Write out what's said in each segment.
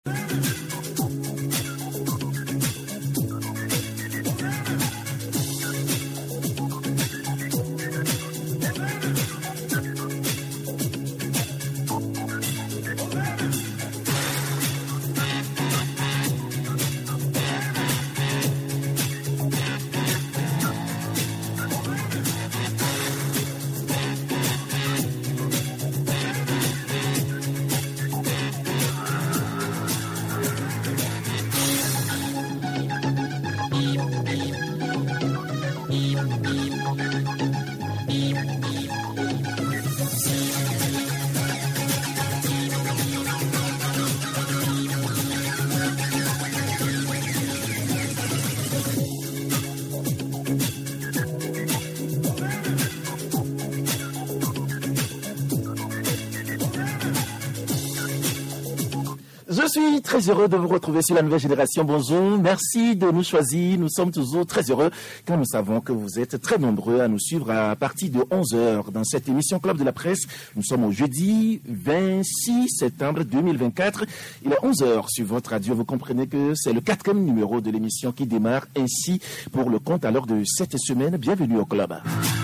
Je suis très heureux de vous retrouver sur la nouvelle génération. Bonjour, merci de nous choisir. Nous sommes toujours très heureux car nous savons que vous êtes très nombreux à nous suivre à partir de 11h dans cette émission Club de la Presse. Nous sommes au jeudi 26 septembre 2024. Il est 11h sur votre radio. Vous comprenez que c'est le 4e numéro de l'émission qui démarre ainsi pour le compte à l'heure de cette semaine. Bienvenue au club.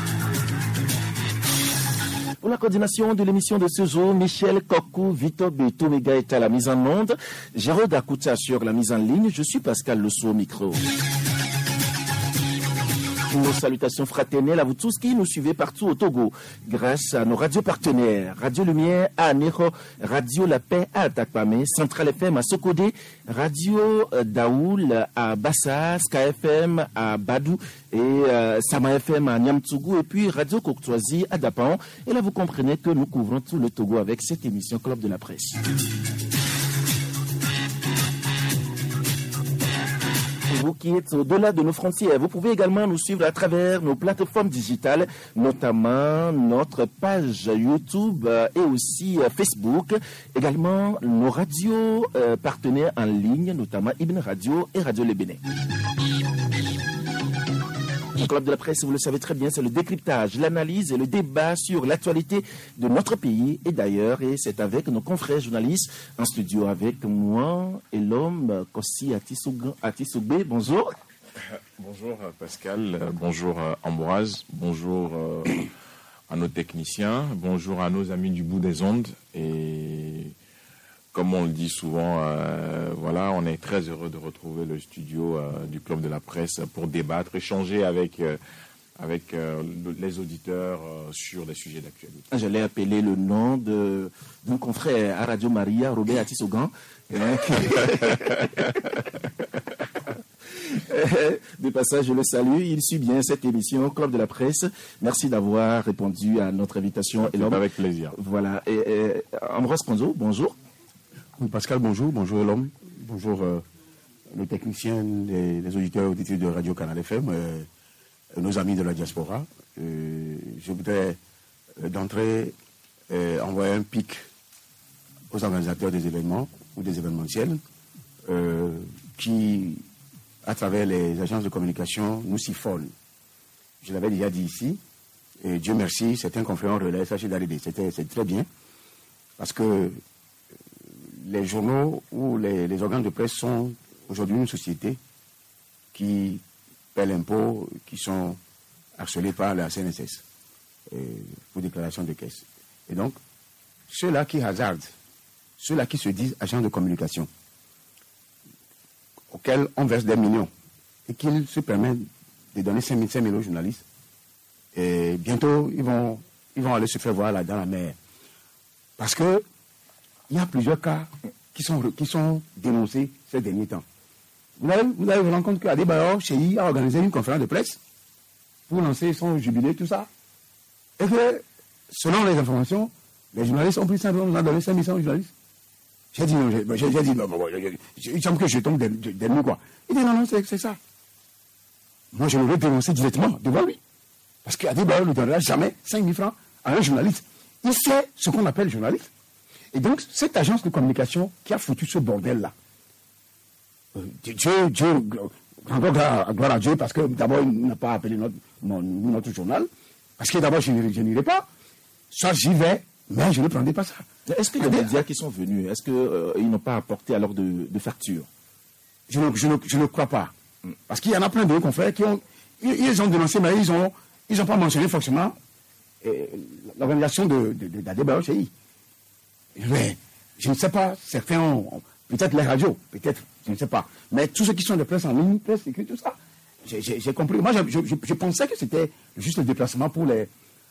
Pour la coordination de l'émission de ce jour, Michel Kokou, Vito Betomega est à la mise en onde, Gérard Dakouta sur la mise en ligne, je suis Pascal Lesso au micro. Nos salutations fraternelles à vous tous qui nous suivez partout au Togo, grâce à nos radios partenaires, Radio Lumière à Anéro, Radio La Paix à Atakpame, Central FM à Sokodé, Radio Daoul à Bassa, Sky FM à Badou et Sama FM à Niamtougou et puis Radio Courtoisie à Dapan. Et là, vous comprenez que nous couvrons tout le Togo avec cette émission Club de la Presse. Vous qui êtes au-delà de nos frontières, vous pouvez également nous suivre à travers nos plateformes digitales, notamment notre page YouTube et aussi Facebook, également nos radios partenaires en ligne, notamment Ibn Radio et Radio Le Bénin. Le Club de la Presse, vous le savez très bien, c'est le décryptage, l'analyse et le débat sur l'actualité de notre pays et d'ailleurs. Et c'est avec nos confrères journalistes en studio avec moi et l'homme Kossi Atissougbe. Bonjour. Bonjour Pascal, bonjour Ambroise, bonjour à nos techniciens, bonjour à nos amis du bout des ondes. Et comme on le dit souvent, voilà, on est très heureux de retrouver le studio du Club de la Presse pour débattre, échanger avec les auditeurs sur des sujets d'actualité. J'allais appeler le nom d'un confrère à Radio Maria, Robert Atissogan. De passage, je le salue. Il suit bien cette émission Club de la Presse. Merci d'avoir répondu à notre invitation. Avec plaisir. Voilà. Ambroise Ponzo, bonjour. Pascal, bonjour. Bonjour l'homme. Bonjour les techniciens, les auditeurs et auditrices de Radio Canal FM, nos amis de la diaspora. Je voudrais d'entrée envoyer un pic aux organisateurs des événements ou des événementiels qui, à travers les agences de communication, nous siphonnent. Je l'avais déjà dit ici, et Dieu merci, certains confrères relais, sachez d'arrêter. C'est très bien, parce que les journaux ou les organes de presse sont aujourd'hui une société qui paie l'impôt, qui sont harcelés par la CNSS pour déclaration de caisse. Et donc, ceux-là qui hasardent, ceux-là qui se disent agents de communication, auxquels on verse des millions, et qu'ils se permettent de donner 5 000 aux journalistes, et bientôt, ils vont aller se faire voir là dans la mer. Parce que il y a plusieurs cas qui sont dénoncés ces derniers temps. Vous allez vous rendre compte qu'Adebayor, Cheyi, a organisé une conférence de presse pour lancer son jubilé, tout ça. Et que, selon les informations, les journalistes ont pris ça, on a donné 5 000 aux journalistes. J'ai dit non, il semble que je tombe des nues, quoi. Il dit non, c'est ça. Moi, je l'aurais dénoncé directement devant lui. Parce qu'Adebayor ne donnera jamais 5 000 francs à un journaliste. Il sait ce qu'on appelle journaliste. Et donc, cette agence de communication qui a foutu ce bordel-là, Dieu, gloire à Dieu, parce que d'abord, il n'a pas appelé notre journal, parce que d'abord, je n'irai pas. Soit j'y vais, Mais je ne prendrai pas ça. Est-ce que les médias qui sont venus, est-ce qu'ils n'ont pas apporté alors de facture? Je ne crois pas. Parce qu'il y en a plein de confrères qui ont dénoncé, mais ils n'ont pas mentionné forcément l'organisation de Adebayo Seyi. Mais je ne sais pas, certains ont peut-être les radios, peut-être, je ne sais pas. Mais tous ceux qui sont de presse en ligne, presse écrite, tout ça, j'ai compris. Moi, je pensais que c'était juste le déplacement pour les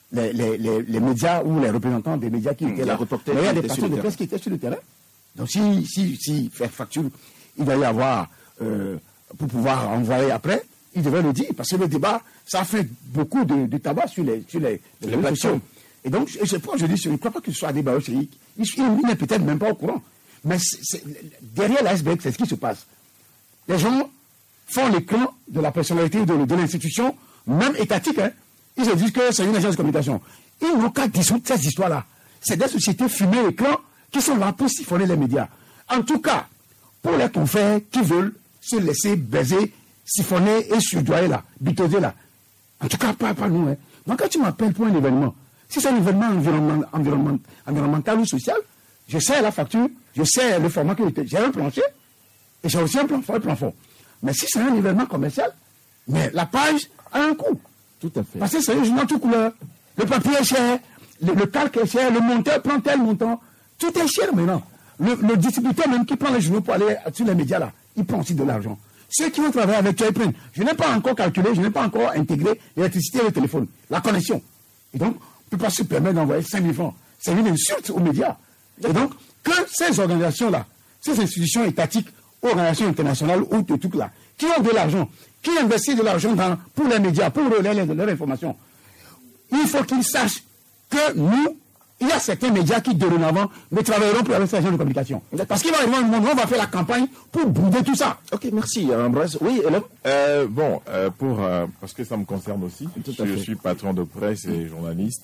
médias ou les représentants des médias qui étaient là. Mais il y a des personnes de presse qui étaient sur le terrain. Donc si faire facture, il va y avoir, pour pouvoir envoyer après, il devrait le dire. Parce que le débat, ça fait beaucoup de tabac sur les plateformes. Et donc, je ne crois pas que ce soit Adebayo Seyi. Il n'est peut-être même pas au courant. Mais derrière l'iceberg, c'est ce qui se passe. Les gens font les camps de la personnalité de l'institution, même étatique. Hein. Ils se disent que c'est une agence de communication. Ils n'ont qu'à dissoudre cette histoire-là. C'est des sociétés fumées et clans qui sont là pour siphonner les médias. En tout cas, pour les confrères qui veulent se laisser baiser, siphonner et surdoyer là, bitoser là. En tout cas, pas nous. Hein. Donc quand tu m'appelles pour un événement, si c'est un événement environnemental ou social, je sais la facture, je sais le format que j'ai un plancher, et j'ai aussi un plan fort. Mais si c'est un événement commercial, mais la page a un coût. Tout à fait. Parce que c'est un journal tout couleur. Le papier est cher, le calque est cher, le monteur prend tel montant. Tout est cher maintenant. Le distributeur même qui prend les journaux pour aller sur les médias là, il prend aussi de l'argent. Ceux qui vont travailler avec toi, ils prennent. Je n'ai pas encore calculé, je n'ai pas encore intégré l'électricité et le téléphone, la connexion. Et donc, on ne peut pas se permettre d'envoyer 5 000 francs. C'est une insulte aux médias. Et donc, que ces organisations-là, ces institutions étatiques, organisations internationales ou de tout là, qui ont de l'argent, qui investissent de l'argent pour les médias, pour relayer leur information, il faut qu'ils sachent que nous, il y a certains médias qui, dorénavant, ne travailleront plus avec ces agents de communication. Parce qu'il va arriver un moment où on va faire la campagne pour bouder tout ça. Ok, merci, Ambroise. Oui, Bon, parce que ça me concerne aussi, je suis patron de presse et journaliste.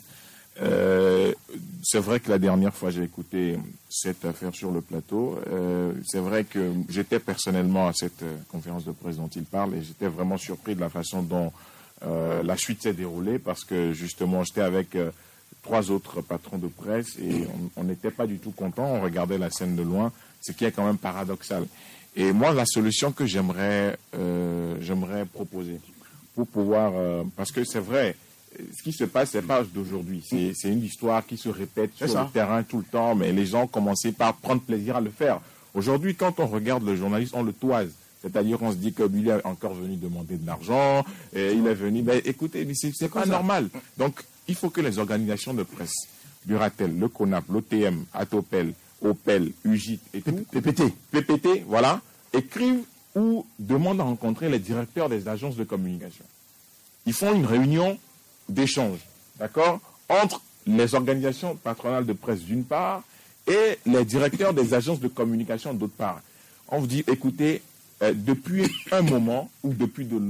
C'est vrai que la dernière fois j'ai écouté cette affaire sur le plateau, c'est vrai que j'étais personnellement à cette conférence de presse dont il parle et j'étais vraiment surpris de la façon dont la suite s'est déroulée parce que justement j'étais avec 3 autres patrons de presse et on n'était pas du tout contents, on regardait la scène de loin, ce qui est quand même paradoxal. Et moi la solution que j'aimerais proposer pour pouvoir, parce que c'est vrai, ce qui se passe, c'est pas d'aujourd'hui. C'est une histoire qui se répète sur le terrain tout le temps, mais les gens ont commencé par prendre plaisir à le faire. Aujourd'hui, quand on regarde le journaliste, on le toise. C'est-à-dire qu'on se dit que lui est encore venu demander de l'argent, et il est venu, ben écoutez, c'est pas normal. Donc, il faut que les organisations de presse, Duratel, le CONAP, l'OTM, Atopel, Opel, UGIT et tout, PPT, voilà, écrivent ou demandent à rencontrer les directeurs des agences de communication. Ils font une réunion d'échange, d'accord, entre les organisations patronales de presse d'une part et les directeurs des agences de communication d'autre part. On vous dit, écoutez, depuis un moment ou depuis de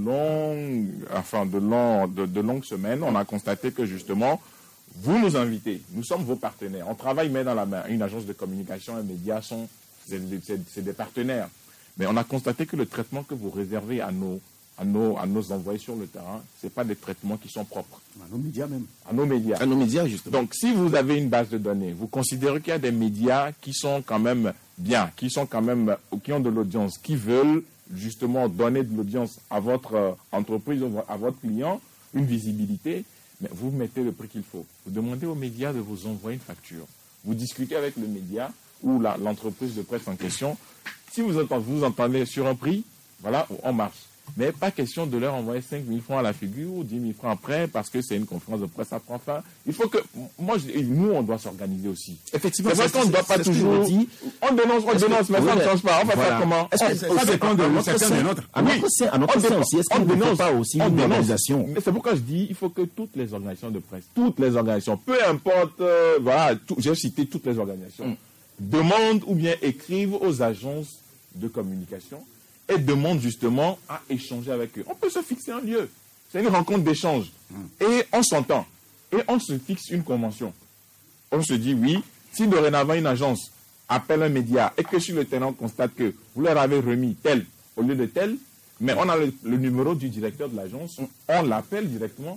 longues semaines, on a constaté que justement, vous nous invitez, nous sommes vos partenaires, on travaille main dans la main. Une agence de communication, un média, c'est des partenaires. Mais on a constaté que le traitement que vous réservez à nos envoyés sur le terrain, ce n'est pas des traitements qui sont propres. À nos médias même. À nos médias. À nos médias, justement. Donc, si vous avez une base de données, vous considérez qu'il y a des médias qui sont quand même bien, qui ont de l'audience, qui veulent justement donner de l'audience à votre entreprise, à votre client, une visibilité, mais vous mettez le prix qu'il faut. Vous demandez aux médias de vous envoyer une facture. Vous discutez avec le média ou l'entreprise de presse en question. Si vous entendez sur un prix, voilà, on marche. Mais pas question de leur envoyer 5 000 francs à la figure ou 10 000 francs après parce que c'est une conférence de presse à prendre fin. Il faut que, nous, on doit s'organiser aussi. Effectivement, c'est vrai qu'on ne doit pas toujours. On dénonce, mais ça ne change pas. On va faire comment? Ça dépend de certains de notre. À notre sein aussi, est-ce qu'on ne dénonce pas aussi une organisation? C'est pourquoi je dis, il faut que toutes les organisations de presse, toutes les organisations, peu importe, voilà, j'ai cité toutes les organisations, demandent ou bien écrivent aux agences de communication et demande justement à échanger avec eux. On peut se fixer un lieu. C'est une rencontre d'échange. Et on s'entend. Et on se fixe une convention. On se dit, oui, si dorénavant une agence appelle un média et que sur le terrain on constate que vous leur avez remis tel au lieu de tel, mais on a le numéro du directeur de l'agence, on l'appelle directement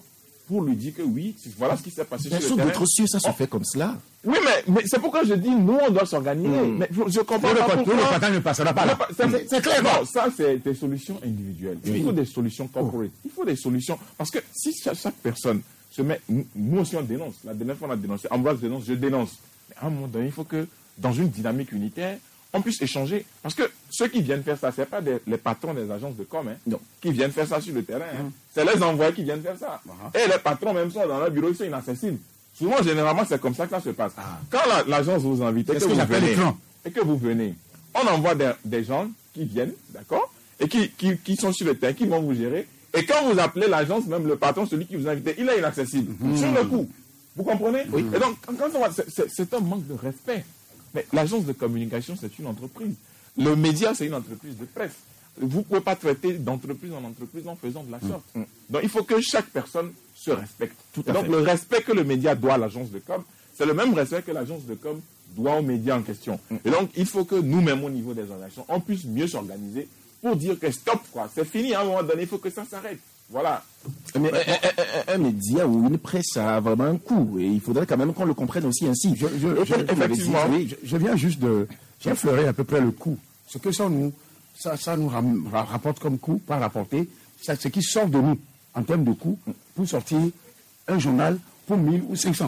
pour lui dire que oui, voilà ce qui s'est passé Bien sur sûr, le terrain. d'autres cieux, ça se fait comme cela. Oui, mais c'est pourquoi je dis, nous, on doit s'organiser. Mais je comprends pas pourquoi... Le partage ne passera pas là. C'est clair. Non, ça, c'est des solutions individuelles. Il faut des solutions corporate. Il faut des solutions... Parce que si chaque personne se met... Nous aussi, on dénonce. La dernière fois, on a dénoncé. Ambroise dénonce, je dénonce. Mais à un moment donné, il faut que, dans une dynamique unitaire, on puisse échanger. Parce que ceux qui viennent faire ça, ce n'est pas les patrons des agences de com qui viennent faire ça sur le terrain. C'est les envoyés qui viennent faire ça. Et les patrons, même sont dans leur bureau, ils sont inaccessibles. Souvent, généralement, c'est comme ça que ça se passe. Quand l'agence vous invite et que vous venez, on envoie des gens qui viennent, d'accord, et qui sont sur le terrain, qui vont vous gérer. Et quand vous appelez l'agence, même le patron, celui qui vous a invité, il est inaccessible. Sur le coup. Vous comprenez? Oui. Et donc, quand on voit, c'est un manque de respect. Mais l'agence de communication, c'est une entreprise. Le média, c'est une entreprise de presse. Vous ne pouvez pas traiter d'entreprise en entreprise en faisant de la sorte. Donc, il faut que chaque personne se respecte. Donc, le respect que le média doit à l'agence de com, c'est le même respect que l'agence de com doit aux médias en question. Et donc, il faut que nous-mêmes, au niveau des organisations, on puisse mieux s'organiser pour dire que stop, quoi. C'est fini, à un moment donné, il faut que ça s'arrête. Voilà. Mais un média ou une presse a vraiment un coût. Et il faudrait quand même qu'on le comprenne aussi ainsi. Effectivement, je viens juste de... J'ai effleuré à peu près le coût. Ce que ça nous rapporte comme coût, pas rapporté, c'est ce qui sort de nous en termes de coût pour sortir un journal pour 1000 ou 500.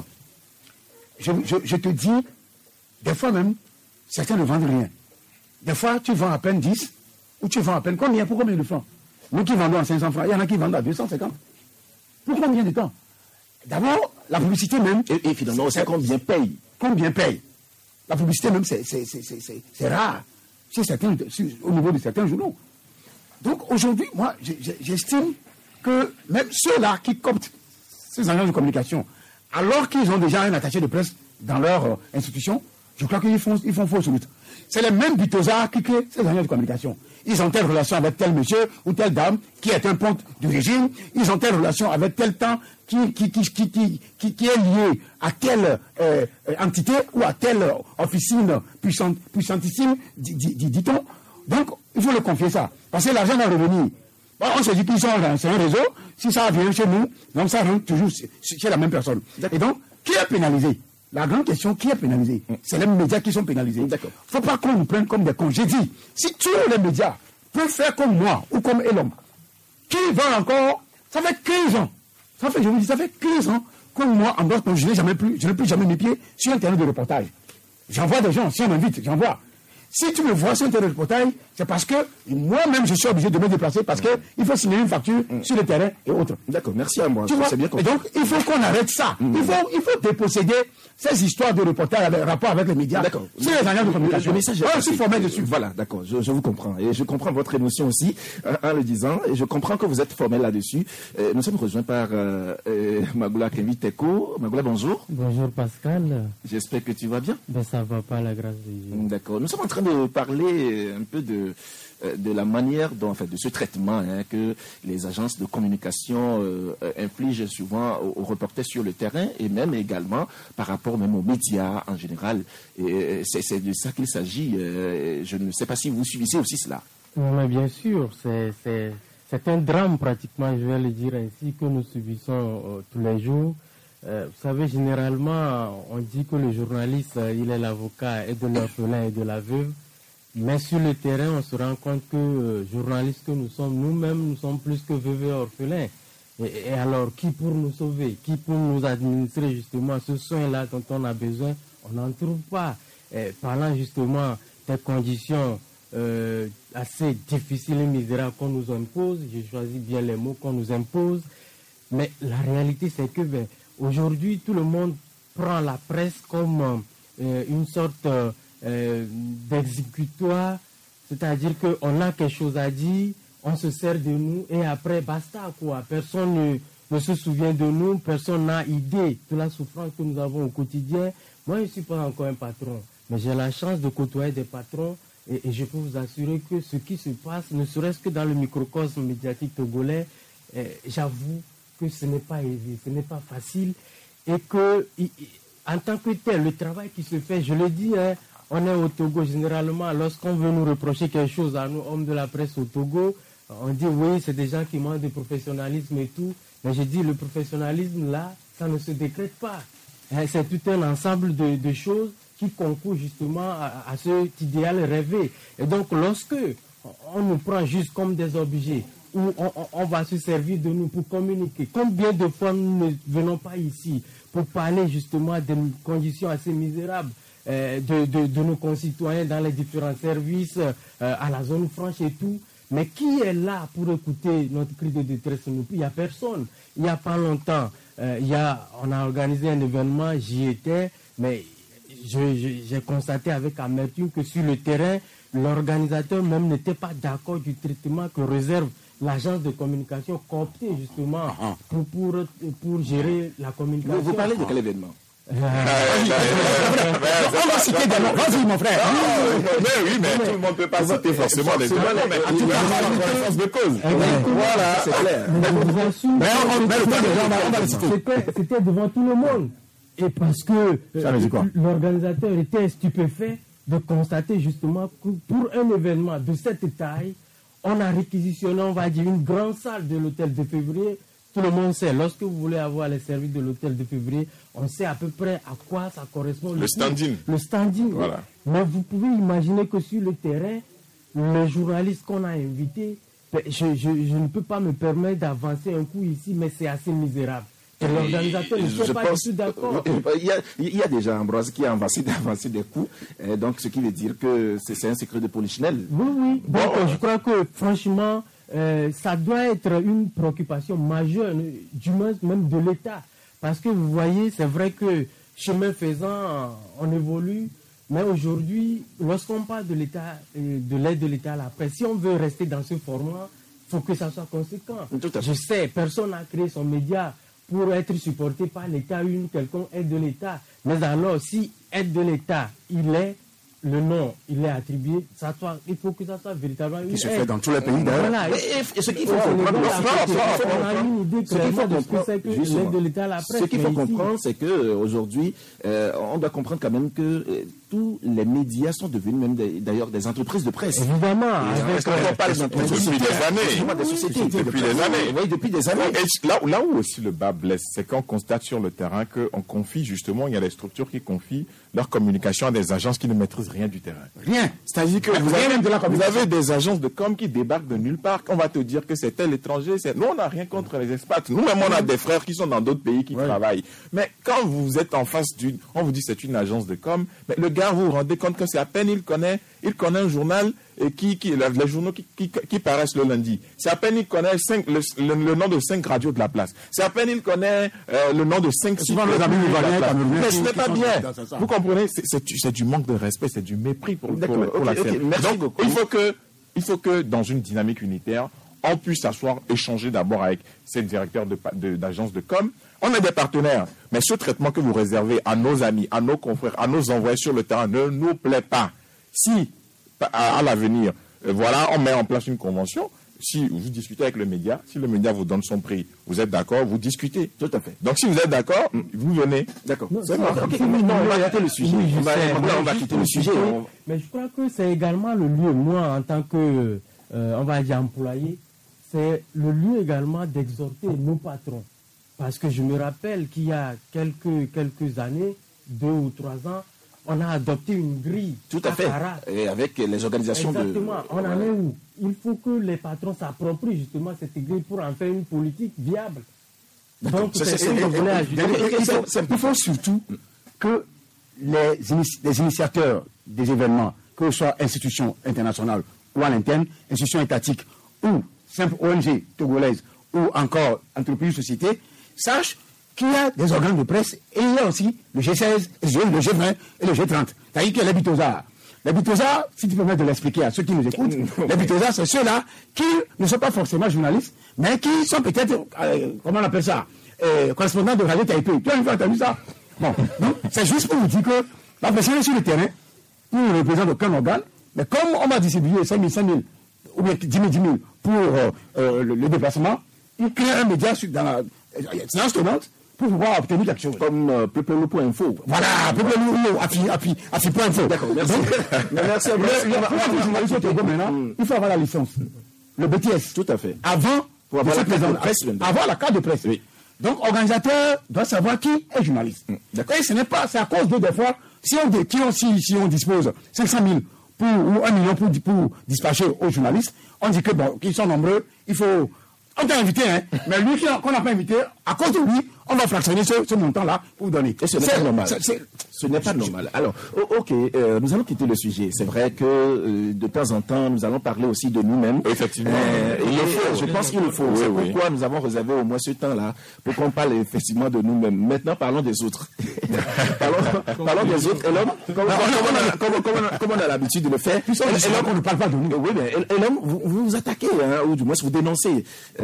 Je te dis, des fois même, certains ne vendent rien. Des fois, tu vends à peine 10 ou tu vends à peine combien? Pour combien de francs? Nous qui vendons à 500 francs, il y en a qui vendent à 250. Pour combien de temps? D'abord, la publicité même... Et finalement, c'est combien paye? Combien paye? La publicité même, c'est rare au niveau de certains journaux. Donc aujourd'hui, moi, j'estime que même ceux-là qui coptent ces agences de communication, alors qu'ils ont déjà un attaché de presse dans leur institution, je crois qu'ils font fausse route. C'est les mêmes bitosards qui créent ces agences de communication. Ils ont telle relation avec tel monsieur ou telle dame qui est un ponte du régime. Ils ont telle relation avec tel temps qui est lié à telle entité ou à telle officine puissantissime, dit-on. Donc, il faut le confier ça. Parce que l'argent va revenir. Bon, on se dit qu'ils sont c'est un réseau. Si ça vient chez nous, donc ça rentre toujours chez la même personne. Et donc, qui est pénalisé? La grande question, qui est pénalisé? C'est les médias qui sont pénalisés. Il ne faut pas qu'on nous prenne comme des cons. J'ai dit, si tous les médias peuvent faire comme moi ou comme Elon, qui va encore, ça fait 15 ans. Ça fait 15 ans, comme moi, en dehors, je n'ai plus jamais mis pied sur un terrain de reportage. J'envoie des gens, si on m'invite, j'envoie. Si tu me vois sur un terrain de reportage, c'est parce que moi-même, je suis obligé de me déplacer parce qu'il faut signer une facture sur le terrain et autres. D'accord, merci à moi. C'est bien compris. Et donc, il faut qu'on arrête ça. Il faut déposséder ces histoires de reportage avec rapport avec les médias. D'accord. C'est les agences de communication. Le message est aussi formé dessus. Voilà, d'accord. Je vous comprends. Et je comprends votre émotion aussi en le disant. Et je comprends que vous êtes formel là-dessus. Nous sommes rejoints par Magoula Keviteko. Magoula, bonjour. Bonjour Pascal. J'espère que tu vas bien. Ben, ça va pas, la grâce de Dieu. D'accord. Nous sommes en train de parler un peu de la manière dont, de ce traitement que les agences de communication infligent souvent aux reporters sur le terrain et même également par rapport même aux médias en général. Et c'est de ça qu'il s'agit. Je ne sais pas si vous suivez aussi cela. Mais bien sûr, c'est un drame pratiquement, je vais le dire ainsi, que nous subissons tous les jours. Vous savez, généralement, on dit que le journaliste, il est l'avocat et de l'orphelin et de la veuve. Mais sur le terrain, on se rend compte que journalistes que nous sommes, nous-mêmes, nous sommes plus que veuves et orphelins. Et alors, qui pour nous sauver? Qui pour nous administrer justement ce soin-là dont on a besoin? On n'en trouve pas. Parlant justement des conditions assez difficiles et misérables qu'on nous impose, j'ai choisi bien les mots qu'on nous impose, mais la réalité c'est que aujourd'hui, tout le monde prend la presse comme une sorte d'exécutoire, c'est-à-dire qu'on a quelque chose à dire, on se sert de nous et après basta quoi. Personne ne se souvient de nous, personne n'a idée de la souffrance que nous avons au quotidien. Moi je ne suis pas encore un patron, mais j'ai la chance de côtoyer des patrons et je peux vous assurer que ce qui se passe, ne serait-ce que dans le microcosme médiatique togolais, j'avoue que ce n'est pas aisé, ce n'est pas facile et que en tant que tel, le travail qui se fait, je le dis, on est au Togo généralement, lorsqu'on veut nous reprocher quelque chose à nous, hommes de la presse au Togo, on dit oui, c'est des gens qui manquent de professionnalisme et tout. Mais je dis, le professionnalisme, là, ça ne se décrète pas. C'est tout un ensemble de choses qui concourent justement à cet idéal rêvé. Et donc, lorsque on nous prend juste comme des objets, où on va se servir de nous pour communiquer, combien de fois nous ne venons pas ici pour parler justement des conditions assez misérables de nos concitoyens dans les différents services, à la zone franche et tout. Mais qui est là pour écouter notre cri de détresse? Il n'y a personne. Il n'y a pas longtemps, on a organisé un événement, j'y étais, mais j'ai constaté avec amertume que sur le terrain, l'organisateur même n'était pas d'accord du traitement que réserve l'agence de communication cooptée justement pour gérer la communication. Vous parlez de quel événement? On va citer des noms. Vas-y, mon frère. Mais tout le monde ne peut pas citer forcément les événements, mais en tout cas, on a une connaissance de cause. Voilà, c'est clair. C'était devant tout le monde. Et parce que l'organisateur était stupéfait de constater justement que pour un événement de cette taille, on a réquisitionné, on va dire, une grande salle de l'hôtel de Février. Tout le monde sait, lorsque vous voulez avoir les services de l'hôtel de Février, on sait à peu près à quoi ça correspond. Le standing. Le standing. Voilà. Mais vous pouvez imaginer que sur le terrain, les journalistes qu'on a invités, je ne peux pas me permettre d'avancer un coup ici, mais c'est assez misérable. Et l'organisateur ne sont pas du tout d'accord. Il y a déjà Ambroise qui a avancé des coups, donc ce qui veut dire que c'est un secret de polichinelle. Oui. Donc je crois que franchement, ça doit être une préoccupation majeure, du moins même de l'État. Parce que vous voyez, c'est vrai que chemin faisant, on évolue, mais aujourd'hui, lorsqu'on parle de l'État, de l'aide de l'État à la presse, si on veut rester dans ce format, il faut que ça soit conséquent. Je sais, personne n'a créé son média pour être supporté par l'État ou une quelconque aide de l'État. Mais alors, si aide de l'État, le nom, il est attribué, il faut que ça soit véritablement une aide. Qui se fait dans tous les pays d'ailleurs. Voilà. Et ce qu'il faut comprendre, on a une idée clairement de ce que c'est que l'aide de l'État à la presse. Ce qu'il faut comprendre, c'est qu'aujourd'hui, on doit comprendre quand même que tous les médias sont devenus même d'ailleurs des entreprises de presse. Évidemment. Quand on parle d'entreprises depuis des années. Oui, depuis des années. Et là où aussi le bas blesse, c'est qu'on constate sur le terrain qu'on confie justement, il y a des structures qui confient leur communication à des agences qui ne maîtrisent rien du terrain. Rien. C'est-à-dire que vous avez des agences de com qui débarquent de nulle part. On va te dire que c'est tel étranger. Nous, on n'a rien contre les expats. Nous-mêmes, on a des frères qui sont dans d'autres pays qui travaillent. Mais quand vous êtes en face on vous dit c'est une agence de com, mais le gars, vous vous rendez compte que c'est à peine il connaît un journal et les journaux qui paraissent le lundi. C'est à peine il connaît le nom de 5 radios de la place. C'est à peine il connaît le nom de 5 sites. Mais ce n'est pas bien. Vous comprenez? C'est du manque de respect, c'est du mépris pour la scène. Donc, il faut que dans une dynamique unitaire, on puisse s'asseoir, échanger d'abord avec ces directeurs d'agences de com. On a des partenaires, mais ce traitement que vous réservez à nos amis, à nos confrères, à nos envoyés sur le terrain ne nous plaît pas. Si, à l'avenir, on met en place une convention, si vous discutez avec le média, si le média vous donne son prix, vous êtes d'accord, vous discutez. Tout à fait. Donc si vous êtes d'accord, vous venez. D'accord. C'est bon. On va quitter le sujet. On va quitter le sujet. Mais je crois que c'est également le lieu, moi, en tant que, on va dire, employé, c'est le lieu également d'exhorter nos patrons. Parce que je me rappelle qu'il y a quelques années, 2 ou 3 ans, on a adopté une grille. Tout à fait. Et avec les organisations Exactement. On en est où? Il faut que les patrons s'approprient justement cette grille pour en faire une politique viable. Donc, il faut surtout que les initiateurs des événements, que ce soit institutions internationales ou à l'interne, institutions étatiques ou simples ONG togolaises ou encore entreprises, sociétés, sachent qu'il y a des organes de presse et il y a aussi le G16, le G20 et le G30. C'est-à-dire qu'il y a les Bitosa. Les Bitosa, si tu permets de l'expliquer à ceux qui nous écoutent, les Bitosa, c'est ceux-là qui ne sont pas forcément journalistes, mais qui sont peut-être, comment on appelle ça, correspondants de Radio Taipei. Tu as une fois entendu ça? Bon, c'est juste pour vous dire que la personne est sur le terrain, pour ne représente aucun organe, mais comme on va distribuer 5 000, ou bien 10 000 pour le déplacement, il crée un média dans la séance tenante pour pouvoir obtenir quelque chose. Comme Peuplelou.info. Voilà, Peuplelou, Afi.info. D'accord, merci. Merci. Il faut avoir la licence. Le BTS. Tout à fait. Avant Pour avoir la carte de presse. Avoir la carte de presse. Oui. Donc, l'organisateur doit savoir qui est journaliste. Et ce n'est pas, c'est à cause de des fois, si on dispose 500 000 ou 1 million pour dispatcher aux journalistes, on dit que bon, qu'ils sont nombreux, il faut. On t'a invité, hein, mais lui qu'on n'a pas invité, à cause de lui, on va fractionner ce montant-là pour vous donner. Et ce n'est pas normal. Ce n'est pas normal. Alors, ok, nous allons quitter le sujet. C'est vrai que de temps en temps, nous allons parler aussi de nous-mêmes. Effectivement. Je pense qu'il le faut. C'est pourquoi nous avons réservé au moins ce temps-là pour qu'on parle effectivement de nous-mêmes. Maintenant, parlons des autres. parlons des autres. Et l'homme, comme on a l'habitude de le faire. Et l'homme, on ne parle pas de nous. Oui, mais et l'homme, vous attaquez, hein, ou du moins vous dénoncez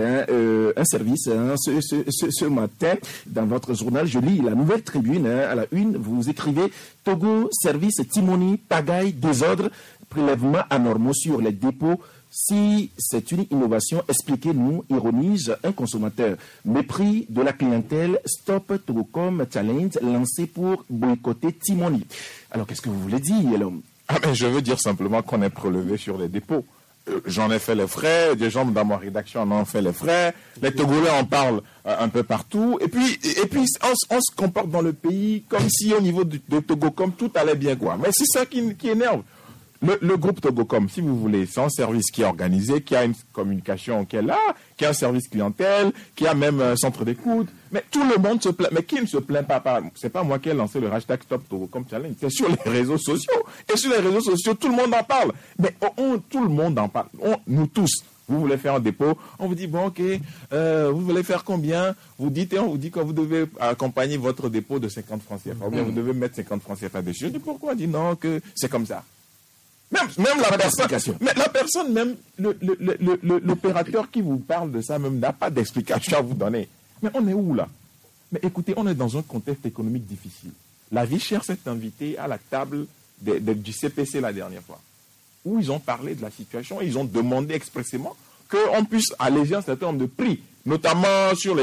un service. Hein, ce matin, dans votre journal, je lis la Nouvelle Tribune, hein, à la une, vous écrivez « Togo, service Timoni, pagaille, désordre, prélèvement anormaux sur les dépôts. Si c'est une innovation, expliquez-nous, ironise un consommateur. Mépris de la clientèle, Stop Togocom Challenge lancé pour boycotter Timoni. » Alors, qu'est-ce que vous voulez dire, l'homme? Mais je veux dire simplement qu'on est prélevé sur les dépôts. J'en ai fait les frais, des gens dans ma rédaction en ont fait les frais, les Togolais en parlent un peu partout, et puis on se comporte dans le pays comme si au niveau de Togocom tout allait bien, quoi. Mais c'est ça qui énerve. Le groupe Togocom, si vous voulez, c'est un service qui est organisé, qui a une communication qui est là, qui a un service clientèle, qui a même un centre d'écoute. Mais tout le monde se plaint. Mais qui ne se plaint pas? C'est pas moi qui ai lancé le hashtag Stop Togocom Challenge. C'est sur les réseaux sociaux. Et sur les réseaux sociaux, tout le monde en parle. Mais tout le monde en parle. Nous tous. Vous voulez faire un dépôt, on vous dit, bon, ok, vous voulez faire combien? Vous dites, et on vous dit que vous devez accompagner votre dépôt de 50 francs CFA. Ou bien vous devez mettre 50 francs CFA dessus. Je dis, pourquoi? On dit non, que c'est comme ça. Même la personne, même l'opérateur qui vous parle de ça, même n'a pas d'explication à vous donner. Mais on est où là? Mais écoutez, on est dans un contexte économique difficile. La vie chère s'est invitée à la table du CPC la dernière fois, où ils ont parlé de la situation et ils ont demandé expressément qu'on puisse alléger un certain nombre de prix, notamment sur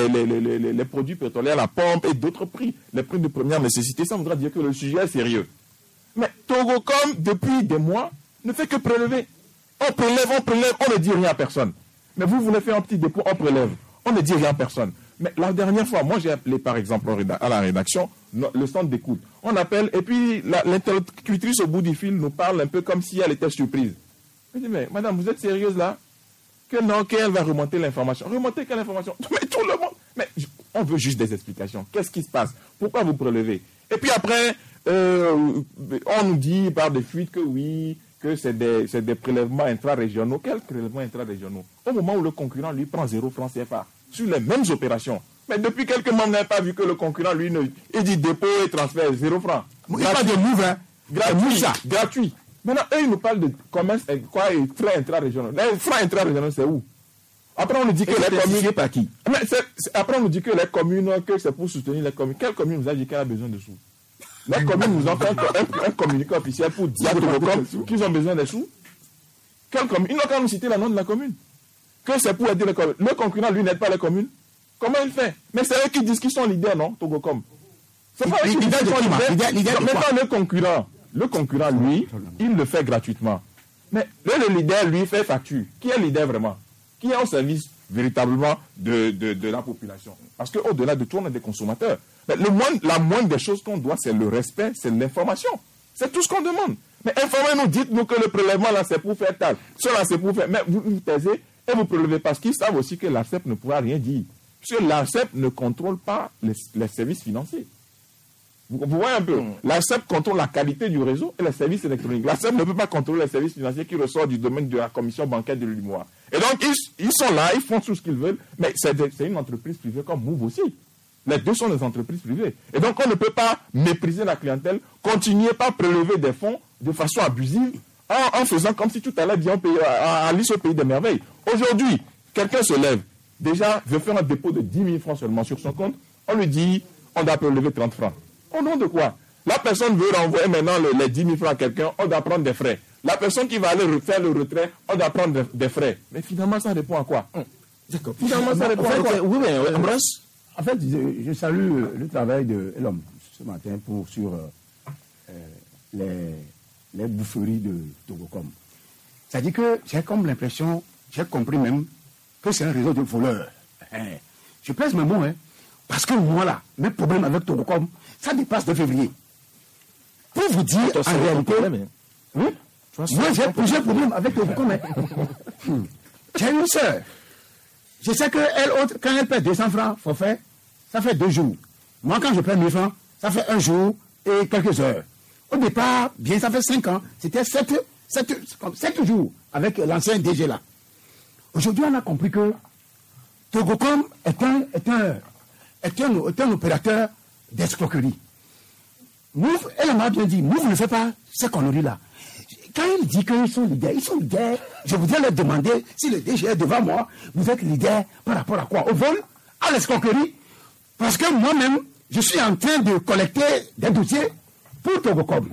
les produits pétroliers à la pompe et d'autres prix, les prix de première nécessité. Ça voudra dire que le sujet est sérieux. Mais Togocom, depuis des mois, ne fait que prélever. On prélève, on ne dit rien à personne. Mais vous voulez faire un petit dépôt, on prélève. On ne dit rien à personne. Mais la dernière fois, moi j'ai appelé par exemple à la rédaction, le centre d'écoute. On appelle et puis l'interlocutrice au bout du fil nous parle un peu comme si elle était surprise. Je dis, mais madame, vous êtes sérieuse là? Que non, qu'elle va remonter l'information. Remonter quelle information? Mais tout le monde. Mais on veut juste des explications. Qu'est-ce qui se passe? Pourquoi vous prélevez? Et puis après, on nous dit par des fuites que oui, que c'est des prélèvements intra-régionaux. Quels prélèvements intra-régionaux? Au moment où le concurrent, lui, prend 0 francs CFA sur les mêmes opérations. Mais depuis quelques mois, on n'a pas vu que le concurrent, lui, il dit dépôt et transfert 0 francs. Il n'y a pas de move, hein. Gratuit. Maintenant, eux, ils nous parlent de commerce, quoi, et frais intra-régionaux. Les frais intra-régionaux, c'est où? Après, on nous dit que les communes... par qui? Après, on nous dit que les communes, que c'est pour soutenir les communes. Quelle commune nous a dit qu'elle a besoin de sous? Les communes nous ont fait un communiqué officiel pour dire qu'ils ont besoin des sous. Quelle commune? Ils n'ont qu'à nous citer le nom de la commune. Que c'est pour aider les communes. Le concurrent, lui, n'aide pas les communes. Comment il fait? Mais c'est eux qui disent qu'ils sont leaders, non, Togocom? C'est pas eux qui disent qu'ils sont leaders. Maintenant, le concurrent, lui, il le fait gratuitement. Mais le leader, lui, fait facture. Qui est leader vraiment? Qui est au service véritablement de la population? Parce qu'au-delà de tout, on est des consommateurs. Mais la moindre des choses qu'on doit, c'est le respect, c'est l'information. C'est tout ce qu'on demande. Mais informez-nous, dites-nous que le prélèvement, là, c'est pour faire tal. Cela, c'est pour faire... Mais vous taisez et vous prélevez parce qu'ils savent aussi que l'ARCEP ne pourra rien dire. Parce que l'ARCEP ne contrôle pas les services financiers. Vous voyez un peu, l'ARCEP contrôle la qualité du réseau et les services électroniques. L'ARCEP ne peut pas contrôler les services financiers qui ressortent du domaine de la commission bancaire de l'UEMOA. Et donc, ils sont là, ils font tout ce qu'ils veulent, mais c'est une entreprise privée comme Move aussi. Les deux sont des entreprises privées. Et donc, on ne peut pas mépriser la clientèle, continuer par prélever des fonds de façon abusive, en faisant comme si tout allait bien à Alice au pays des merveilles. Aujourd'hui, quelqu'un se lève, déjà veut faire un dépôt de 10 000 francs seulement sur son compte, on lui dit, on doit prélever 30 francs. Au nom de quoi? La personne veut renvoyer maintenant les 10 000 francs à quelqu'un, on doit prendre des frais. La personne qui va aller faire le retrait, on doit prendre des frais. Mais finalement, ça répond à quoi? D'accord. Finalement, ça répond à quoi? Oui, mais en fait, je salue le travail de l'homme ce matin sur les boufferies de Togocom. C'est-à-dire que j'ai comme l'impression, j'ai compris même que c'est un réseau de voleurs. Je pèse mes mots, parce que moi là, mes problèmes avec Togocom, ça dépasse de février. Pour vous dire, en réalité, moi j'ai plusieurs problèmes avec Togocom. J'ai une soeur. Je sais qu'elle, quand elle paie 200 francs forfait, ça fait 2 jours. Moi, quand je paie 1000 francs, ça fait 1 jour et quelques heures. Au départ, bien, ça fait 5 ans, c'était 7 jours avec l'ancien DG là. Aujourd'hui, on a compris que Togocom est un opérateur d'escroquerie. Mouf, elle m'a bien dit, Mouf ne fait pas ces conneries-là. Quand il dit qu'ils sont leaders, je voudrais leur demander si le DG est devant moi, vous êtes leader par rapport à quoi? Au vol? À l'escroquerie? Parce que moi-même, je suis en train de collecter des dossiers pour Togocom.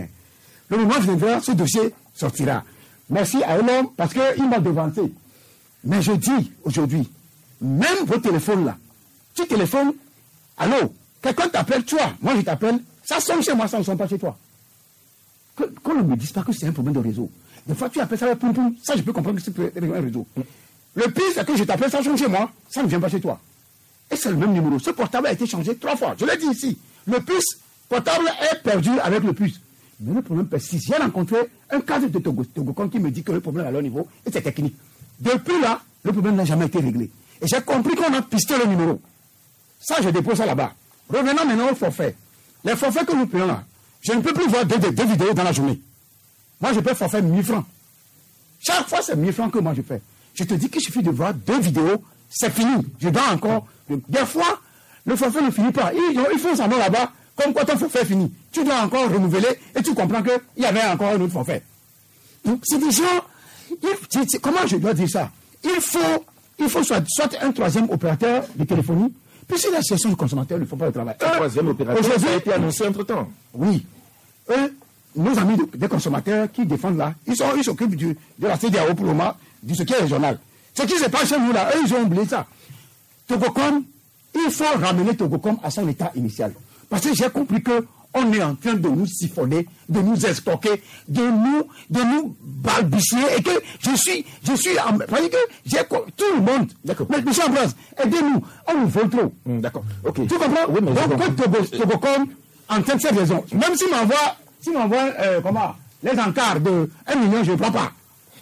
Le moment viendra, ce dossier sortira. Merci à l'homme parce qu'il m'a devancé. Mais je dis aujourd'hui, même vos téléphones là, tu téléphones, allô, quelqu'un t'appelle, toi, moi je t'appelle, ça sonne chez moi, ça ne sonne pas chez toi. Qu'on ne me dise pas que c'est un problème de réseau. Des fois tu appelles ça, poum poum, ça je peux comprendre que c'est un réseau. Le pire c'est que je t'appelle, ça sonne chez moi, ça ne vient pas chez toi. Et c'est le même numéro. Ce portable a été changé 3 fois. Je l'ai dit ici. Le puce portable est perdu avec le puce. Mais le problème persiste. J'ai rencontré un cadre de Togocom qui me dit que le problème à leur niveau, et c'est technique. Depuis là, le problème n'a jamais été réglé. Et j'ai compris qu'on a pisté le numéro. Ça, je dépose ça là-bas. Revenons maintenant au forfait. Les forfaits que nous payons là, je ne peux plus voir deux vidéos dans la journée. Moi, je paie forfait 1000 francs. Chaque fois, c'est 1000 francs que moi je fais. Je te dis qu'il suffit de voir 2 vidéos, c'est fini. Je dois encore... Des fois, le forfait ne finit pas. Ils font ça là-bas, comme quoi ton forfait est fini. Tu dois encore renouveler et tu comprends qu'il y avait encore un autre forfait. Donc, c'est des gens... Comment je dois dire ça? Il faut soit un 3e opérateur de téléphonie, puis si la gestion du consommateur ne fait pas le travail. Un 3e opérateur, ça a été annoncé entre-temps. Oui. Nos amis des consommateurs qui défendent là, ils s'occupent de la CEDEAO pour le moment, de ce qui est régional. Ce qui se passe chez nous là, eux, ils ont oublié ça. Togocom, il faut ramener Togocom à son état initial. Parce que j'ai compris qu'on est en train de nous siphonner, de nous escroquer, de nous balbutier, et que je suis parce que j'ai tout le monde. D'accord. Mais M. Ambroise, aidez-nous, on nous vole trop. D'accord. Ok. Tu comprends? Oui, mais donc, que Togocom, en train de cette raison, même s'il m'envoie les encarts de 1 million, je ne prends pas.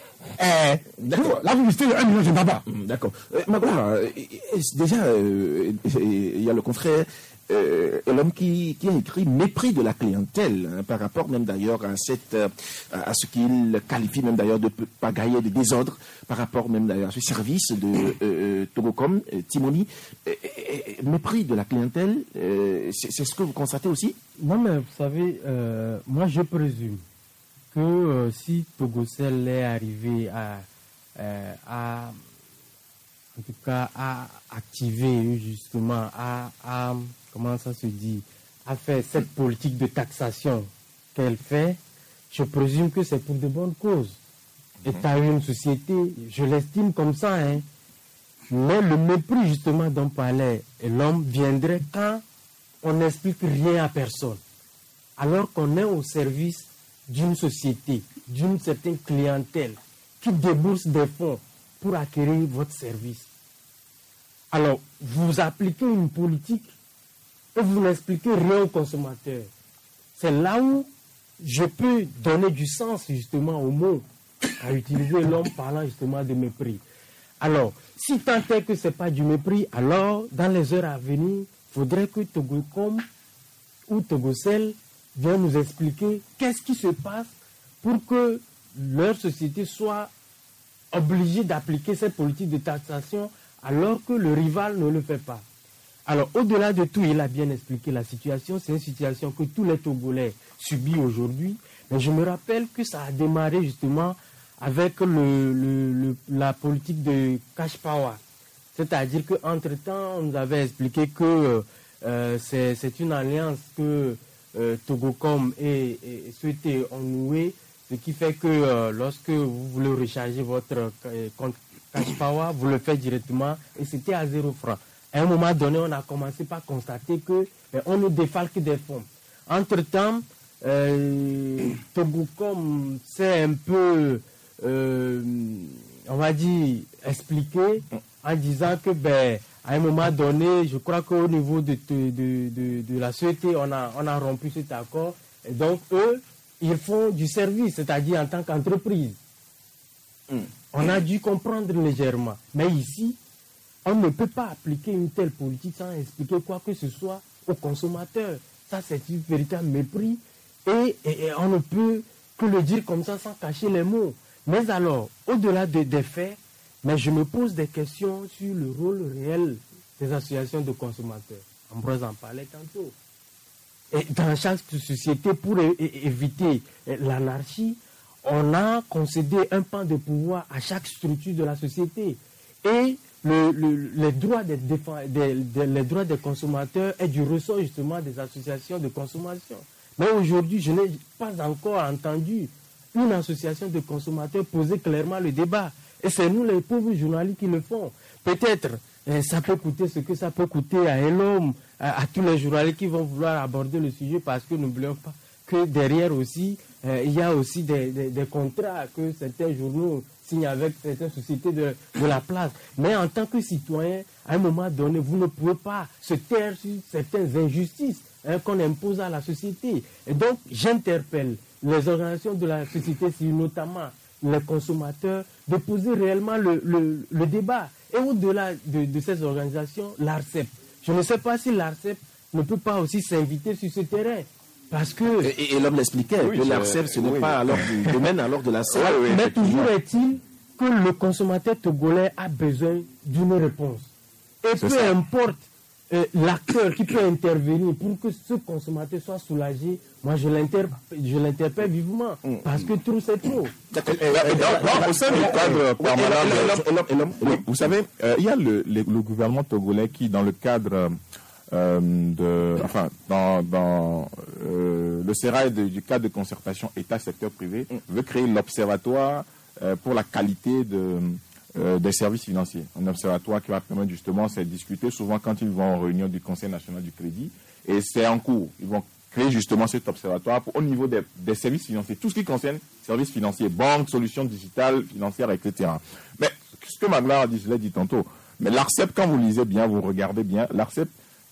La publicité de 1 million, je ne prends pas. D'accord. Magloire, déjà, il y a le confrère, l'homme qui a écrit mépris de la clientèle, par rapport même d'ailleurs à ce qu'il qualifie même d'ailleurs de pagaille et de désordre, par rapport même d'ailleurs à ce service de Togocom, Timoni. Mépris de la clientèle, c'est ce que vous constatez aussi? Non, mais vous savez, moi je présume que si Togocel est arrivé à activer justement, comment ça se dit, à faire cette politique de taxation qu'elle fait, je présume que c'est pour de bonnes causes. État une société, je l'estime comme ça, mais le mépris justement dont parlait l'homme viendrait quand on n'explique rien à personne, alors qu'on est au service d'une société, d'une certaine clientèle qui débourse des fonds pour acquérir votre service. Alors, vous appliquez une politique et vous n'expliquez rien aux consommateurs. C'est là où je peux donner du sens justement au mot à utiliser l'homme parlant justement de mépris. Alors, si tant est que ce n'est pas du mépris, alors dans les heures à venir, il faudrait que Togocom ou Togocel viennent nous expliquer qu'est-ce qui se passe pour que leur société soit obligée d'appliquer cette politique de taxation alors que le rival ne le fait pas. Alors, au-delà de tout, il a bien expliqué la situation. C'est une situation que tous les Togolais subissent aujourd'hui. Mais je me rappelle que ça a démarré justement avec la politique de cash power. C'est-à-dire qu'entre-temps, on nous avait expliqué que c'est une alliance que Togocom et souhaité nouer, ce qui fait que lorsque vous voulez recharger votre compte cash power, vous le faites directement et c'était à 0 francs. À un moment donné, on a commencé par constater que on nous défalque des fonds. Entre-temps, Togocom s'est un peu on va dire, expliquer en disant que, à un moment donné, je crois qu'au niveau de la société, on a rompu cet accord. Et donc, eux, ils font du service, c'est-à-dire en tant qu'entreprise. On a dû comprendre légèrement. Mais ici, on ne peut pas appliquer une telle politique sans expliquer quoi que ce soit aux consommateurs. Ça, c'est un véritable mépris. Et on ne peut que le dire comme ça sans cacher les mots. Mais alors, au-delà des faits, mais je me pose des questions sur le rôle réel des associations de consommateurs. Ambroise en parlait tantôt. Et dans chaque société, pour éviter l'anarchie, on a concédé un pan de pouvoir à chaque structure de la société. Et les droits des consommateurs est du ressort justement des associations de consommation. Mais aujourd'hui, je n'ai pas encore entendu une association de consommateurs poser clairement le débat. Et c'est nous, les pauvres journalistes, qui le font. Peut-être, ça peut coûter ce que ça peut coûter à un homme, à tous les journalistes qui vont vouloir aborder le sujet, parce que n'oublions pas que derrière aussi, il y a aussi des contrats que certains journaux signent avec certaines sociétés de la place. Mais en tant que citoyen, à un moment donné, vous ne pouvez pas se taire sur certaines injustices qu'on impose à la société. Et donc, j'interpelle les organisations de la société civile, notamment les consommateurs, de poser réellement le débat. Et au-delà de ces organisations, l'ARCEP. Je ne sais pas si l'ARCEP ne peut pas aussi s'inviter sur ce terrain. Parce que... Et l'homme l'expliquait, que l'ARCEP, ce n'est pas alors du domaine alors de la CEP. Mais toujours est-il que le consommateur togolais a besoin d'une réponse. Et peu importe l'acteur qui peut intervenir pour que ce consommateur soit soulagé, moi je l'interpelle vivement, parce que trop c'est trop. Au sein du cadre permanent, vous savez, il y a le gouvernement togolais qui, dans le cadre dans le sérail du cadre de concertation État-secteur privé, veut créer l'observatoire pour la qualité des services financiers. Un observatoire qui va permettre justement, c'est discuter souvent quand ils vont en réunion du Conseil national du crédit, et c'est en cours. Ils vont créer justement cet observatoire au niveau des services financiers, tout ce qui concerne services financiers, banques, solutions digitales, financières, etc. Mais ce que Magla a dit, je l'ai dit tantôt, mais l'ARCEP, quand vous lisez bien, vous regardez bien, l'ARCEP,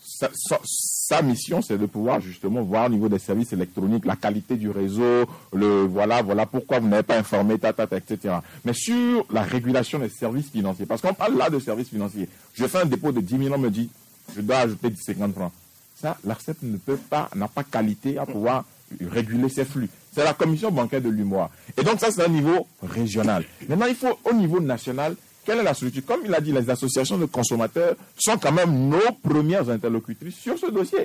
sa mission, c'est de pouvoir justement voir au niveau des services électroniques, la qualité du réseau, voilà pourquoi vous n'avez pas informé, etc. Mais sur la régulation des services financiers, parce qu'on parle là de services financiers, je fais un dépôt de 10 000, on me dit, je dois ajouter 50 francs. Ça, l'ARCEP n'a pas qualité à pouvoir réguler ces flux. C'est la commission bancaire de l'UMOA. Et donc ça, c'est un niveau régional. Maintenant, il faut au niveau national. Quelle est la structure? Comme il a dit, les associations de consommateurs sont quand même nos premières interlocutrices sur ce dossier.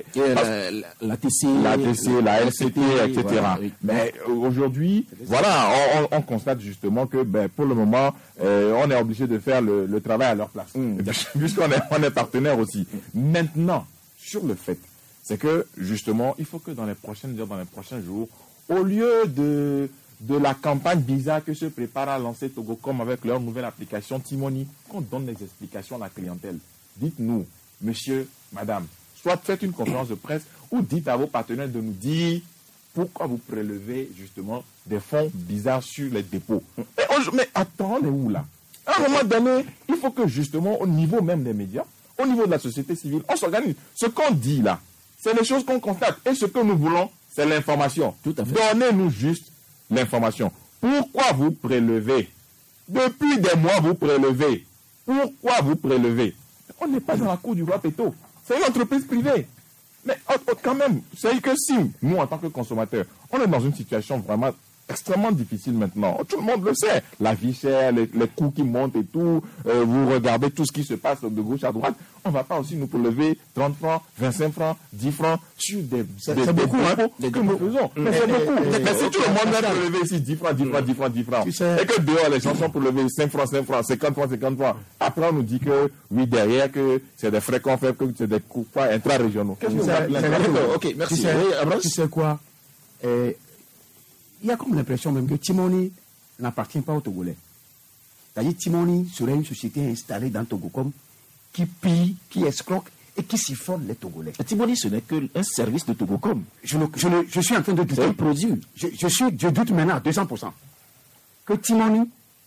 La TC, la LCT, etc. Voilà, oui. Mais aujourd'hui, voilà, on constate justement que pour le moment, on est obligé de faire le travail à leur place. Puisqu'on est partenaire aussi. Maintenant, sur le fait, c'est que justement, il faut que dans les prochains jours, au lieu de la campagne bizarre que se prépare à lancer Togocom avec leur nouvelle application Timoni, qu'on donne des explications à la clientèle. Dites-nous, monsieur, madame, soit faites une conférence de presse ou dites à vos partenaires de nous dire pourquoi vous prélevez justement des fonds bizarres sur les dépôts. Mais attends, on est où là? À un moment donné, il faut que justement au niveau même des médias, au niveau de la société civile, on s'organise. Ce qu'on dit là, c'est les choses qu'on constate. Et ce que nous voulons, c'est l'information. Tout à fait. Donnez-nous juste l'information. Pourquoi vous prélevez? Depuis des mois, vous prélevez. Pourquoi vous prélevez? On n'est pas dans la cour du roi Péto. C'est une entreprise privée. Mais quand même, c'est que si, nous, en tant que consommateurs, on est dans une situation vraiment extrêmement difficile maintenant. Tout le monde le sait. La vie chère, les coûts qui montent et tout. Vous regardez tout ce qui se passe de gauche à droite. On ne va pas aussi nous prélever 30 francs, 25 francs, 10 francs sur des beaucoup, que nous faisons. Mais c'est beaucoup. Mais si tout le monde va prélever ici 10 francs, 10 francs, 10 francs, 10 francs, et que dehors les gens sont prélevés 5 francs, 5 francs, 50 francs, 50 francs, après on nous dit que, oui, derrière, que c'est des frais qu'on fait, que c'est des coûts intra-régionaux. Qu'est-ce que vous appelez? Ok, merci. Tu sais quoi? Il y a comme l'impression même que Timoni n'appartient pas aux Togolais. C'est-à-dire Timoni serait une société installée dans Togocom qui pille, qui escroque et qui siphonne les Togolais. Timoni, ce n'est qu'un service de Togocom. Je suis en train de douter. C'est un produit. Je doute maintenant à 200% que Timoni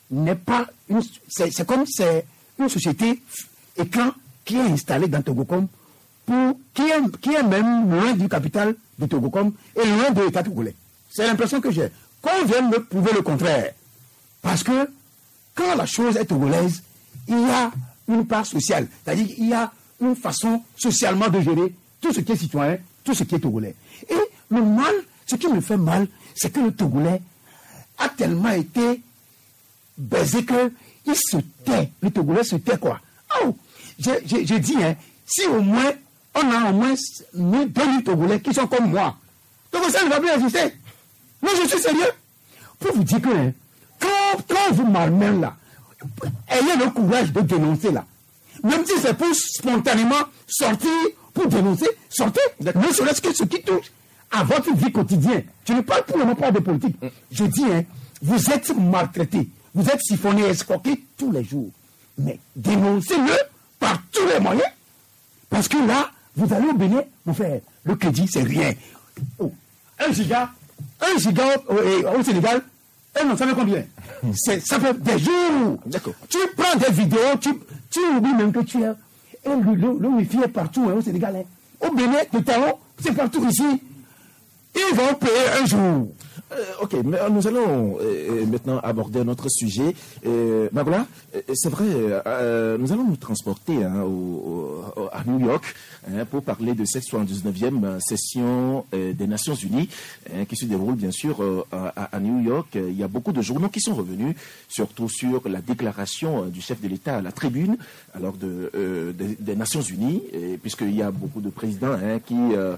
n'est pas c'est comme c'est une société écran qui est installée dans Togocom qui est même loin du capital de Togocom et loin de l'État togolais. C'est l'impression que j'ai. Qu'on vienne me prouver le contraire. Parce que quand la chose est togolaise, il y a une part sociale. C'est-à-dire qu'il y a une façon socialement de gérer tout ce qui est citoyen, tout ce qui est togolais. Et le mal, ce qui me fait mal, c'est que le Togolais a tellement été baisé qu'il se tait. Le Togolais se tait quoi? Oh, j'ai dit, hein, si au moins, on a au moins 2000 Togolais qui sont comme moi, donc ça ne va plus exister. Non, je suis sérieux. Pour vous dire que hein, quand vous malmenez là, ayez le courage de dénoncer là. Même si c'est pour spontanément sortir, pour dénoncer, sortez. Ne serait-ce que ce qui touche à votre vie quotidienne. Je ne parle pour le moment pas de politique. Je dis, hein, vous êtes maltraités, vous êtes siphonnés, escroqués tous les jours. Mais dénoncez-le par tous les moyens. Parce que là, vous allez au Bénin, mon frère, le crédit, c'est rien. Oh, 1 giga au Sénégal, on ne savait combien. Ça fait des jours. D'accord. Tu prends des vidéos, tu oublies même que tu es. Et le wifi est partout hein, au Sénégal. Hein. Au Bénin, le talon, c'est partout ici. Ils vont payer un jour. Ok, mais nous allons maintenant aborder un autre sujet. Magola, c'est vrai, nous allons nous transporter hein, à New York hein, pour parler de cette 79e session des Nations Unies hein, qui se déroule bien sûr à New York. Il y a beaucoup de journaux qui sont revenus, surtout sur la déclaration du chef de l'État à la tribune alors des Nations Unies, puisqu'il y a beaucoup de présidents hein, qui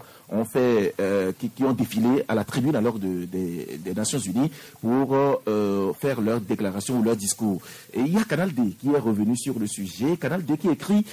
ont défilé à la tribune alors des Nations Unies pour faire leur déclaration ou leur discours. Et il y a Canal D qui est revenu sur le sujet. Canal D qui écrit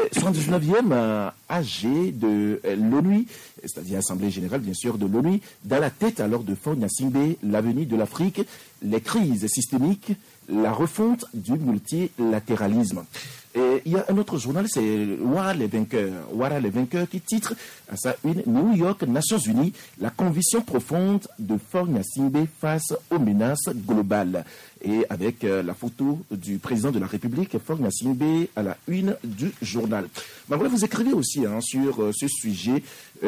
79e AG de l'ONU, c'est-à-dire Assemblée Générale bien sûr de l'ONU, dans la tête alors de Faure Gnassingbé, l'avenir de l'Afrique, les crises systémiques, la refonte du multilatéralisme. Et il y a un autre journal, c'est Ouara les vainqueurs qui titre à sa une New York, Nations Unies, la conviction profonde de Faure Gnassingbé face aux menaces globales. Et avec la photo du président de la République, Faure Gnassingbé, à la une du journal. Ben voilà, vous écrivez aussi hein, sur ce sujet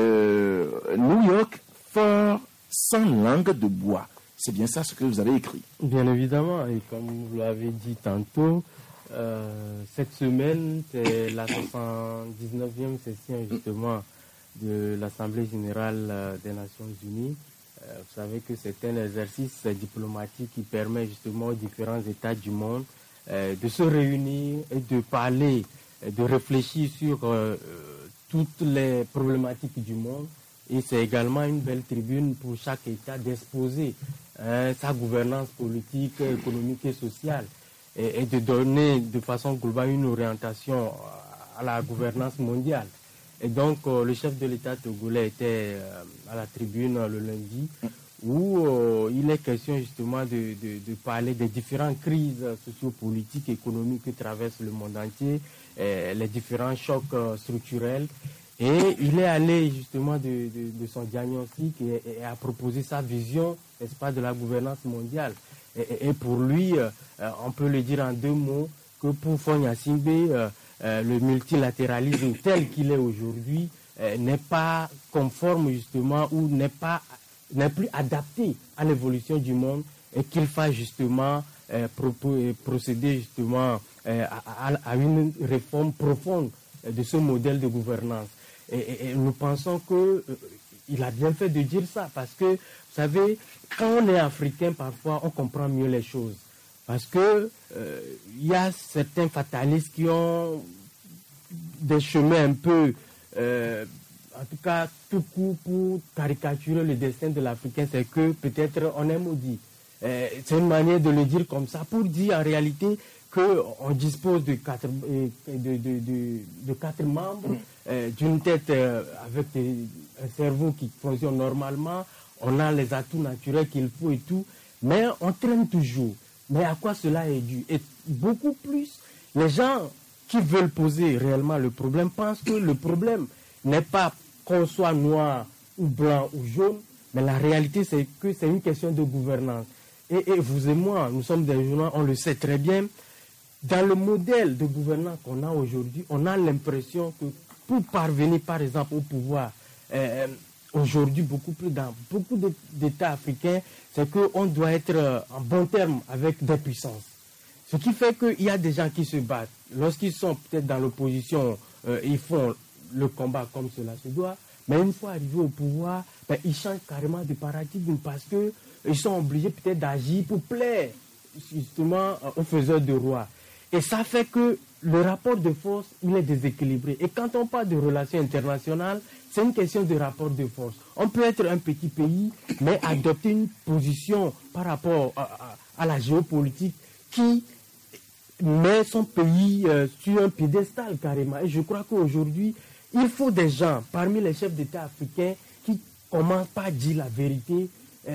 New York, fort sans langue de bois. C'est bien ça ce que vous avez écrit. Bien évidemment, et comme vous l'avez dit tantôt, cette semaine, c'est la 79e session justement de l'Assemblée Générale des Nations Unies. Vous savez que c'est un exercice diplomatique qui permet justement aux différents États du monde de se réunir et de parler, de réfléchir sur toutes les problématiques du monde. Et c'est également une belle tribune pour chaque État d'exposer sa gouvernance politique, économique et sociale et de donner de façon globale une orientation à la gouvernance mondiale. Et donc le chef de l'État togolais était à la tribune le lundi où il est question justement de parler des différentes crises sociopolitiques et économiques qui traversent le monde entier, les différents chocs structurels. Et il est allé justement de son diagnostic et a proposé sa vision, n'est-ce pas, de la gouvernance mondiale. Et pour lui, on peut le dire en deux mots, que pour Faure Gnassingbé, le multilatéralisme tel qu'il est aujourd'hui n'est pas conforme justement ou n'est plus adapté à l'évolution du monde et qu'il faille justement procéder justement à une réforme profonde de ce modèle de gouvernance. Et nous pensons qu'il a bien fait de dire ça, parce que, vous savez, quand on est africain, parfois, on comprend mieux les choses. Parce que il y a certains fatalistes qui ont des chemins un peu, en tout cas, tout court pour caricaturer le destin de l'Africain, c'est que peut-être on est maudit. C'est une manière de le dire comme ça, pour dire en réalité qu'on dispose de quatre membres, d'une tête avec un cerveau qui fonctionne normalement, on a les atouts naturels qu'il faut et tout, mais on traîne toujours. Mais à quoi cela est dû? Et beaucoup plus, les gens qui veulent poser réellement le problème pensent que le problème n'est pas qu'on soit noir ou blanc ou jaune, mais la réalité c'est que c'est une question de gouvernance. et vous et moi, nous sommes des journalistes, on le sait très bien, dans le modèle de gouvernance qu'on a aujourd'hui, on a l'impression que pour parvenir, par exemple, au pouvoir, aujourd'hui, dans beaucoup d'États africains, c'est qu'on doit être en bon terme avec des puissances. Ce qui fait qu'il y a des gens qui se battent. Lorsqu'ils sont peut-être dans l'opposition, ils font le combat comme cela se doit. Mais une fois arrivés au pouvoir, ils changent carrément de paradigme parce qu'ils sont obligés peut-être d'agir pour plaire justement aux faiseurs de roi. Et ça fait que le rapport de force, il est déséquilibré. Et quand on parle de relations internationales, c'est une question de rapport de force. On peut être un petit pays, mais adopter une position par rapport à la géopolitique qui met son pays sur un piédestal carrément. Et je crois qu'aujourd'hui, il faut des gens parmi les chefs d'État africains qui commencent par dire la vérité,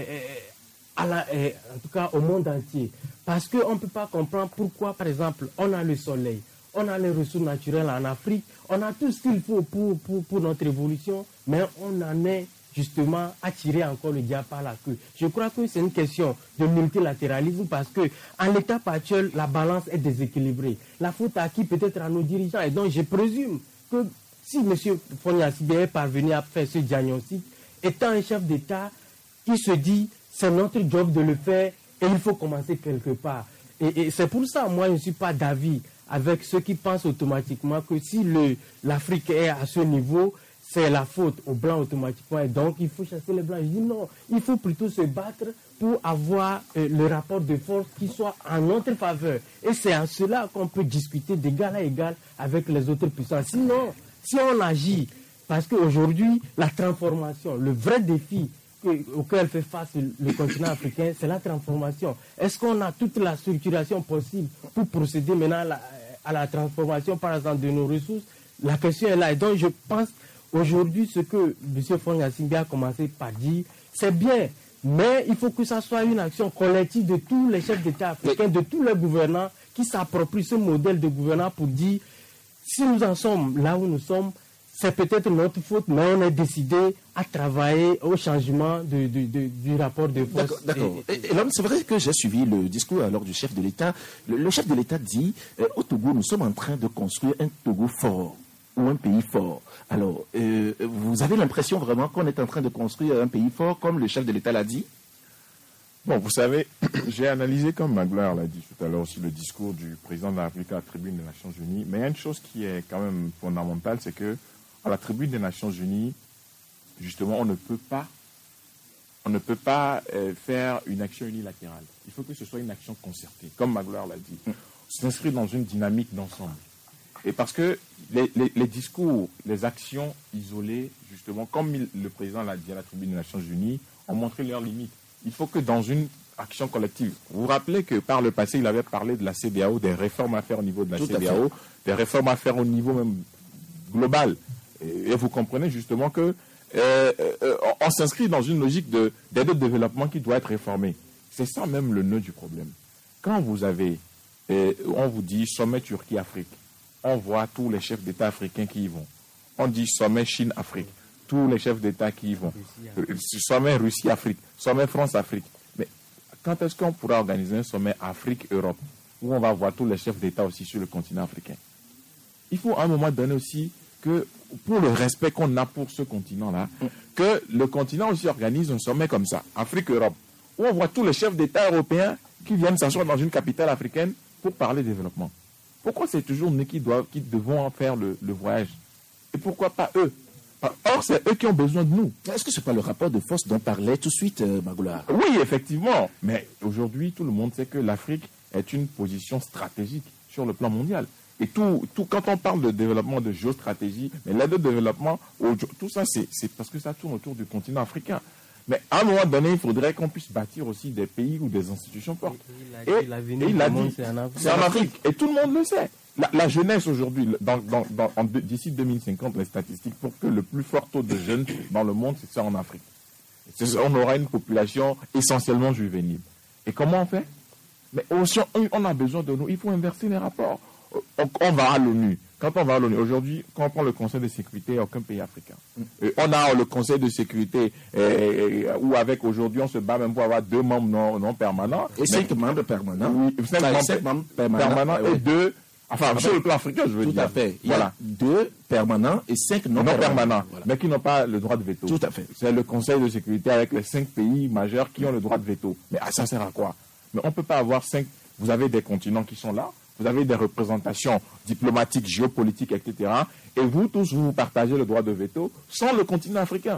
en tout cas au monde entier. Parce qu'on ne peut pas comprendre pourquoi, par exemple, on a le soleil, on a les ressources naturelles en Afrique, on a tout ce qu'il faut pour notre évolution, mais on en est justement à tirer encore le diable par la queue. Je crois que c'est une question de multilatéralisme parce qu'en l'état actuel, la balance est déséquilibrée. La faute à qui? Peut-être à nos dirigeants. Et donc je présume que si M. Faure Gnassingbé est parvenu à faire ce diagnostic, étant un chef d'État, il se dit c'est notre job de le faire et il faut commencer quelque part. Et c'est pour ça, moi, je ne suis pas d'avis avec ceux qui pensent automatiquement que si l'Afrique est à ce niveau, c'est la faute aux Blancs automatiquement et donc il faut chasser les Blancs. Je dis non, il faut plutôt se battre pour avoir le rapport de force qui soit en notre faveur. Et c'est en cela qu'on peut discuter d'égal à égal avec les autres puissances. Sinon, si on agit, parce qu'aujourd'hui, la transformation, le vrai défi auquel fait face le continent africain, c'est la transformation. Est-ce qu'on a toute la structuration possible pour procéder maintenant à la transformation, par exemple, de nos ressources? La question est là. Et donc, je pense, aujourd'hui, ce que M. Faure Gnassingbé a commencé par dire, c'est bien, mais il faut que ça soit une action collective de tous les chefs d'État africains, de tous les gouvernants qui s'approprient ce modèle de gouvernance pour dire, si nous en sommes là où nous sommes, c'est peut-être notre faute, mais on est décidé à travailler au changement du rapport de force. D'accord. Et là, c'est vrai que j'ai suivi le discours alors du chef de l'État. Le chef de l'État dit, au Togo, nous sommes en train de construire un Togo fort ou un pays fort. Alors, vous avez l'impression vraiment qu'on est en train de construire un pays fort, comme le chef de l'État l'a dit? Bon, vous savez, j'ai analysé, comme Magloire l'a dit tout à l'heure aussi, le discours du président de la République à la tribune des Nations Unies. Mais il y a une chose qui est quand même fondamentale, c'est que à la tribune des Nations Unies, justement, on ne peut pas faire une action unilatérale. Il faut que ce soit une action concertée, comme Magloire l'a dit. S'inscrire dans une dynamique d'ensemble. Et parce que les discours, les actions isolées, justement, comme le président l'a dit à la tribune des Nations Unies, ont montré leurs limites. Il faut que dans une action collective, vous vous rappelez que par le passé, il avait parlé de la CEDEAO, des réformes à faire au niveau de la CEDEAO, des réformes à faire au niveau même global. Et vous comprenez justement que on s'inscrit dans une logique d'aide au développement qui doit être réformée. C'est ça même le nœud du problème. Quand vous avez, on vous dit sommet Turquie-Afrique, on voit tous les chefs d'État africains qui y vont. On dit sommet Chine-Afrique, tous les chefs d'État qui y vont. Sommet Russie-Afrique, sommet France-Afrique. Mais quand est-ce qu'on pourra organiser un sommet Afrique-Europe où on va voir tous les chefs d'État aussi sur le continent africain? Il faut à un moment donné aussi que, pour le respect qu'on a pour ce continent-là, que le continent aussi organise un sommet comme ça, Afrique-Europe, où on voit tous les chefs d'État européens qui viennent s'asseoir dans une capitale africaine pour parler développement. Pourquoi c'est toujours nous qui devons faire le voyage? Et pourquoi pas eux? Or, c'est eux qui ont besoin de nous. Est-ce que ce n'est pas le rapport de force dont parlait tout de suite Magloire? Oui, effectivement. Mais aujourd'hui, tout le monde sait que l'Afrique est une position stratégique sur le plan mondial. Et tout, quand on parle de développement, de géostratégie, mais l'aide au développement, tout ça, c'est parce que ça tourne autour du continent africain. Mais à un moment donné, il faudrait qu'on puisse bâtir aussi des pays ou des institutions fortes. Et il a dit, c'est en Afrique. Et tout le monde le sait. La jeunesse aujourd'hui, d'ici 2050, les statistiques, pour que le plus fort taux de jeunes dans le monde, c'est ça en Afrique. On aura une population essentiellement juvénile. Et comment on fait? Mais aussi, on a besoin de nous. Il faut inverser les rapports. On va à l'ONU. quand on va à l'ONU, aujourd'hui, quand on prend le Conseil de sécurité, il n'y a aucun pays africain. Et on a le Conseil de sécurité où avec aujourd'hui, on se bat même pour avoir 2 membres non permanents. Et 5 membres permanents. Oui, 5 membres permanents et 2... Enfin, sur le plan africain, je veux dire. Tout à fait. Il y a 2 permanents et 5 non permanents. Voilà. Mais qui n'ont pas le droit de veto. Tout à fait. C'est le Conseil de sécurité avec les 5 pays majeurs qui ont le droit de veto. Mais ça sert à quoi? Mais on ne peut pas avoir 5... Vous avez des continents qui sont là, vous avez des représentations diplomatiques, géopolitiques, etc. Et vous tous, vous partagez le droit de veto sans le continent africain.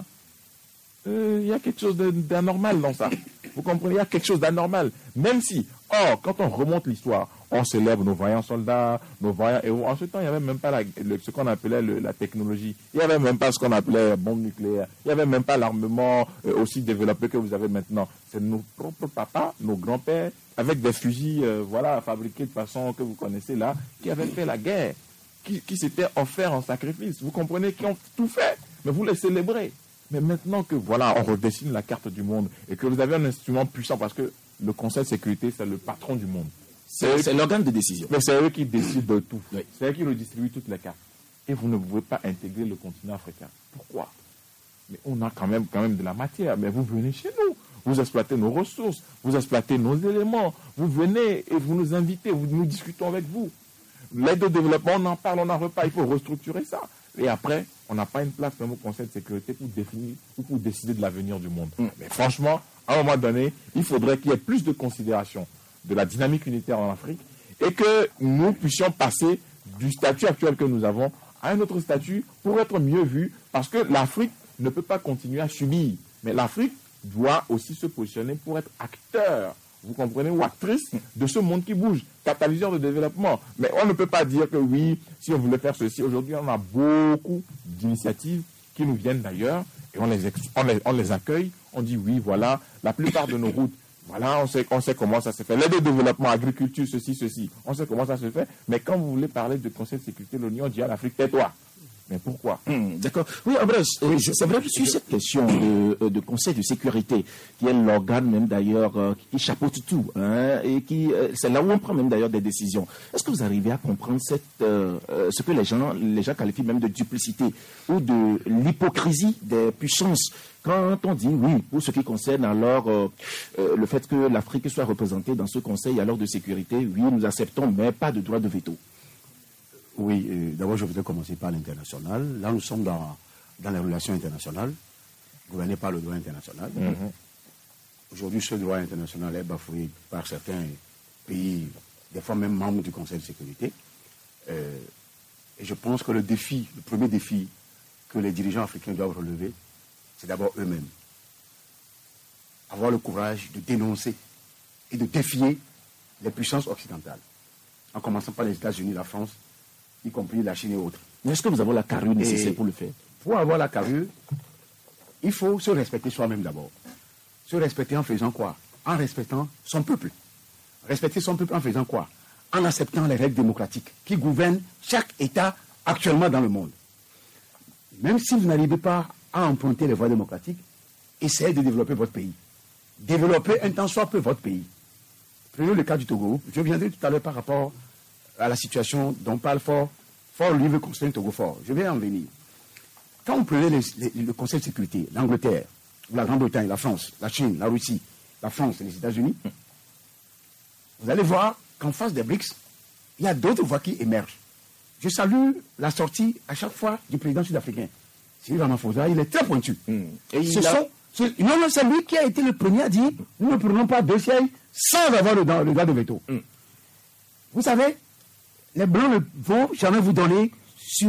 Il y a quelque chose d'anormal dans ça. Vous comprenez? Il y a quelque chose d'anormal. Même si, quand on remonte l'histoire, on célèbre nos vaillants soldats, nos vaillants héros. En ce temps, il n'y avait même pas ce qu'on appelait la technologie. Il n'y avait même pas ce qu'on appelait bombe nucléaire. Il n'y avait même pas l'armement aussi développé que vous avez maintenant. C'est nos propres papas, nos grands-pères, avec des fusils fabriqués de façon que vous connaissez là, qui avaient fait la guerre, qui s'étaient offerts en sacrifice. Vous comprenez? Qui ont tout fait, mais vous les célébrez. Mais maintenant que on redessine la carte du monde et que vous avez un instrument puissant, parce que le Conseil de sécurité, c'est le patron du monde. C'est l'organe de décision. Mais c'est eux qui décident de tout. Oui. C'est eux qui redistribuent toutes les cartes. Et vous ne pouvez pas intégrer le continent africain. Pourquoi? Mais on a quand même de la matière. Mais vous venez chez nous. Vous exploitez nos ressources. Vous exploitez nos éléments. Vous venez et vous nous invitez. Nous discutons avec vous. L'aide au développement, on en parle, on en reparle. Il faut restructurer ça. Et après, on n'a pas une place même au Conseil de sécurité pour définir ou pour décider de l'avenir du monde. Mais franchement, à un moment donné, il faudrait qu'il y ait plus de considération de la dynamique unitaire en Afrique et que nous puissions passer du statut actuel que nous avons à un autre statut pour être mieux vu, parce que l'Afrique ne peut pas continuer à subir. Mais l'Afrique doit aussi se positionner pour être acteur, vous comprenez, ou actrice de ce monde qui bouge, catalyseur de développement. Mais on ne peut pas dire que oui, si on voulait faire ceci, aujourd'hui on a beaucoup d'initiatives qui nous viennent d'ailleurs et on les accueille, on dit oui, voilà, la plupart de nos routes, voilà, on sait comment ça se fait. L'aide au développement, agriculture, ceci, on sait comment ça se fait, mais quand vous voulez parler de Conseil de sécurité de l'ONU, on dit à l'Afrique, tais-toi. Mais pourquoi? D'accord. Oui, Ambroise, c'est vrai que sur cette question de Conseil de sécurité, qui est l'organe même d'ailleurs qui chapeaute tout, et c'est là où on prend même d'ailleurs des décisions. Est-ce que vous arrivez à comprendre ce que les gens qualifient même de duplicité ou de l'hypocrisie des puissances quand on dit oui, pour ce qui concerne alors le fait que l'Afrique soit représentée dans ce Conseil alors de sécurité, oui, nous acceptons, mais pas de droit de veto? Oui, d'abord je voudrais commencer par l'international. Là, nous sommes dans les relations internationales, gouvernées par le droit international. Aujourd'hui, ce droit international est bafoué par certains pays, des fois même membres du Conseil de sécurité. Et je pense que le premier défi que les dirigeants africains doivent relever, c'est d'abord eux-mêmes. Avoir le courage de dénoncer et de défier les puissances occidentales, en commençant par les États-Unis, la France, y compris la Chine et autres. Mais est-ce que nous avons la carrure nécessaire pour le faire? Pour avoir la carrure, il faut se respecter soi-même d'abord. Se respecter en faisant quoi? En respectant son peuple. Respecter son peuple en faisant quoi? En acceptant les règles démocratiques qui gouvernent chaque État actuellement dans le monde. Même si vous n'arrivez pas à emprunter les voies démocratiques, essayez de développer votre pays. Développer un tant soit peu votre pays. Prenons le cas du Togo. Je viendrai tout à l'heure par rapport à la situation dont parle Fort lui veut construire un Togo fort. Je vais en venir. Quand vous prenez le Conseil de sécurité, l'Angleterre, la Grande-Bretagne, la France, la Chine, la Russie, la France et les États-Unis, vous allez voir qu'en face des BRICS, il y a d'autres voix qui émergent. Je salue la sortie à chaque fois du président sud-africain. Cyril Ramaphosa, il est très pointu. C'est lui qui a été le premier à dire nous ne prenons pas deux sièges sans avoir le droit de veto. Vous savez, les Blancs ne vont jamais vous donner sur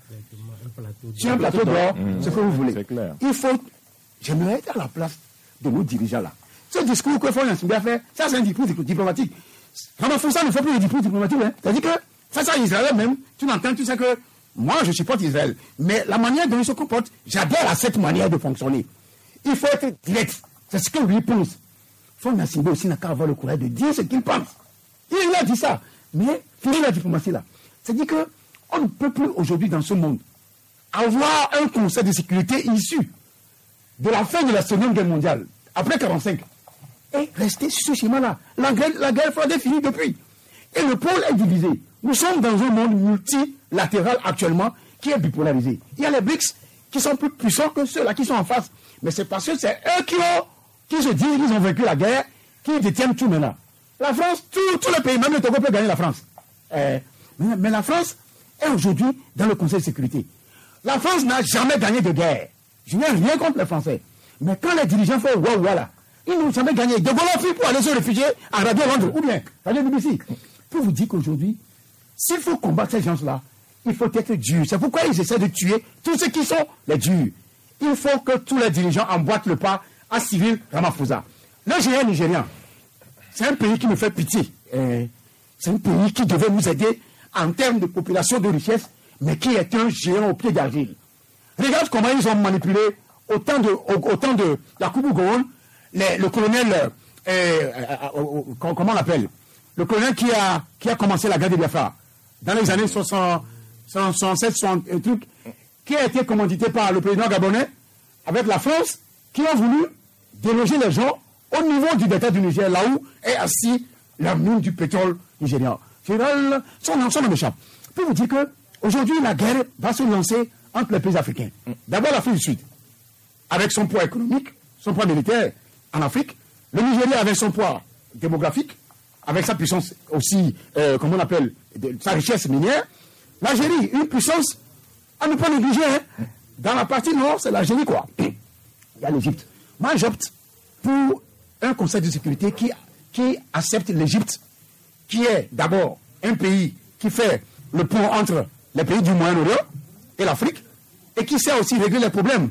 un plateau d'or ce que vous voulez. C'est clair. J'aimerais être à la place de nos dirigeants là. Ce discours que Fort Gnassingbé a fait, ça c'est un discours diplomatique. Ramaphosa ne fait plus de discours diplomatique. C'est-à-dire que face à Israël même, tu sais que moi je supporte Israël, mais la manière dont il se comporte, j'adhère à cette manière de fonctionner. Il faut être direct. C'est ce que lui pense. Fort Gnassingbé aussi n'a qu'à avoir le courage de dire ce qu'il pense. Il a dit ça. Mais finir la diplomatie là. C'est-à-dire qu'on ne peut plus aujourd'hui dans ce monde avoir un conseil de sécurité issu de la fin de la Seconde Guerre mondiale, après 1945, et rester sur ce schéma-là. La guerre froide est finie depuis. Et le pôle est divisé. Nous sommes dans un monde multilatéral actuellement qui est bipolarisé. Il y a les BRICS qui sont plus puissants que ceux-là qui sont en face. Mais c'est parce que c'est eux qui se disent qu'ils ont vaincu la guerre, qui détiennent tout maintenant. La France, tous les pays, même le Togo peut gagner la France. Mais la France est aujourd'hui dans le Conseil de sécurité. La France n'a jamais gagné de guerre. Je n'ai rien contre les Français. Mais quand les dirigeants font voilà, ils n'ont jamais gagné. De Gaulle a pris pour aller se réfugier à Radio Londres, ou bien Radio BBC. Pour vous dire qu'aujourd'hui, s'il faut combattre ces gens-là, il faut être dur. C'est pourquoi ils essaient de tuer tous ceux qui sont les durs. Il faut que tous les dirigeants emboîtent le pas à Cyril Ramaphosa. Le géant nigérian, c'est un pays qui me fait pitié. C'est un pays qui devait nous aider en termes de population, de richesse, mais qui est un géant au pied d'argile. Regarde comment ils ont manipulé au temps de Yakubu Gowon, le colonel, comment on l'appelle, le colonel qui a commencé la guerre de Biafra dans les années 67, 60, un truc, qui a été commandité par le président gabonais avec la France, qui ont voulu déloger les gens au niveau du delta du Niger, là où est assis la mine du pétrole nigérian. Son nom m'échappe. Pour vous dire que aujourd'hui la guerre va se lancer entre les pays africains. D'abord l'Afrique du Sud, avec son poids économique, son poids militaire en Afrique. Le Nigeria avec son poids démographique, avec sa puissance aussi, comment on appelle, sa richesse minière. L'Algérie, une puissance à ne pas négliger. Dans la partie nord, c'est l'Algérie, quoi. Il y a l'Égypte. Moi, j'opte pour un conseil de sécurité qui accepte l'Égypte, qui est d'abord un pays qui fait le pont entre les pays du Moyen-Orient et l'Afrique, et qui sait aussi régler les problèmes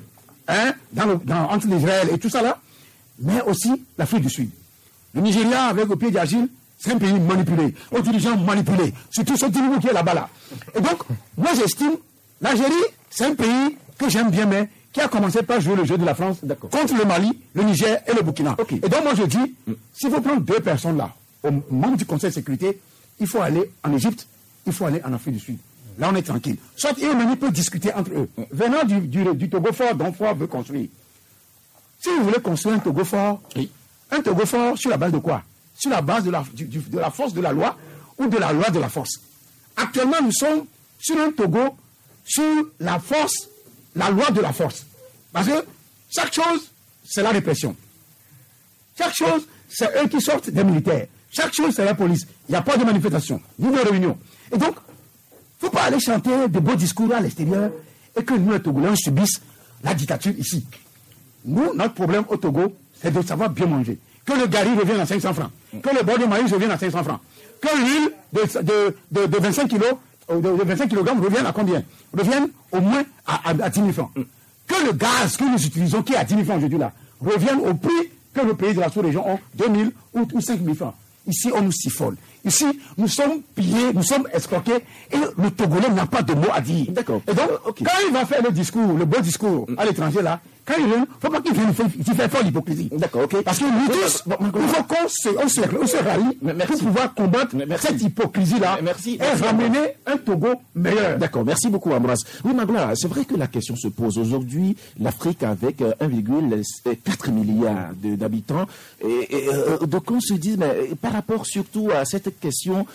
entre l'Israël et tout ça là, mais aussi l'Afrique du Sud. Le Nigeria, avec au pied d'argile, c'est un pays manipulé, aux dirigeants manipulés, surtout ce Tinubu qui est là-bas là. Et donc, moi j'estime, l'Algérie, c'est un pays que j'aime bien, mais qui a commencé par jouer le jeu de la France contre le Mali, le Niger et le Burkina. Okay. Et donc moi je dis, s'il faut prendre deux personnes là, au membre du Conseil de sécurité, il faut aller en Égypte, il faut aller en Afrique du Sud. Là on est tranquille. Soit eux-mêmes peuvent discuter entre eux. Venant du Togo fort dont Fort veut construire. Si vous voulez construire un Togo fort, un Togo fort sur la base de quoi? Sur la base de la force de la loi ou de la loi de la force. Actuellement nous sommes sur un Togo sur la force, la loi de la force. Parce que chaque chose, c'est la répression. Chaque chose, c'est eux qui sortent des militaires. Chaque chose, c'est la police. Il n'y a pas de manifestation, ni de réunion. Et donc, il ne faut pas aller chanter de beaux discours à l'extérieur et que nous, les Togolais, subissent la dictature ici. Nous, notre problème au Togo, c'est de savoir bien manger. Que le gari revienne à 500 francs. Que le bord de maïs revienne à 500 francs. Que l'huile de 25 kilos, de 25 kg revienne à combien? Revienne au moins à 10 000 francs. Que le gaz que nous utilisons, qui est à 10 000 francs aujourd'hui là, revienne au prix que le pays de la sous-région ont, 2 000 ou 5 000 francs. Ici, on nous siphonne. Ici, nous sommes pillés, nous sommes escroqués, et le Togolais n'a pas de mots à dire. D'accord. Et donc, quand il va faire le discours, le beau discours à l'étranger là, quand il vient, il ne faut pas qu'il vienne faire fort l'hypocrisie. D'accord, ok. Parce que nous tous, il faut qu'on se rallie pour pouvoir combattre cette hypocrisie-là et ramener un Togo meilleur. D'accord, merci beaucoup Ambroise. Oui, Magloire, c'est vrai que la question se pose aujourd'hui. L'Afrique avec 1,4 milliard d'habitants, et donc on se dit, mais par rapport surtout à cette question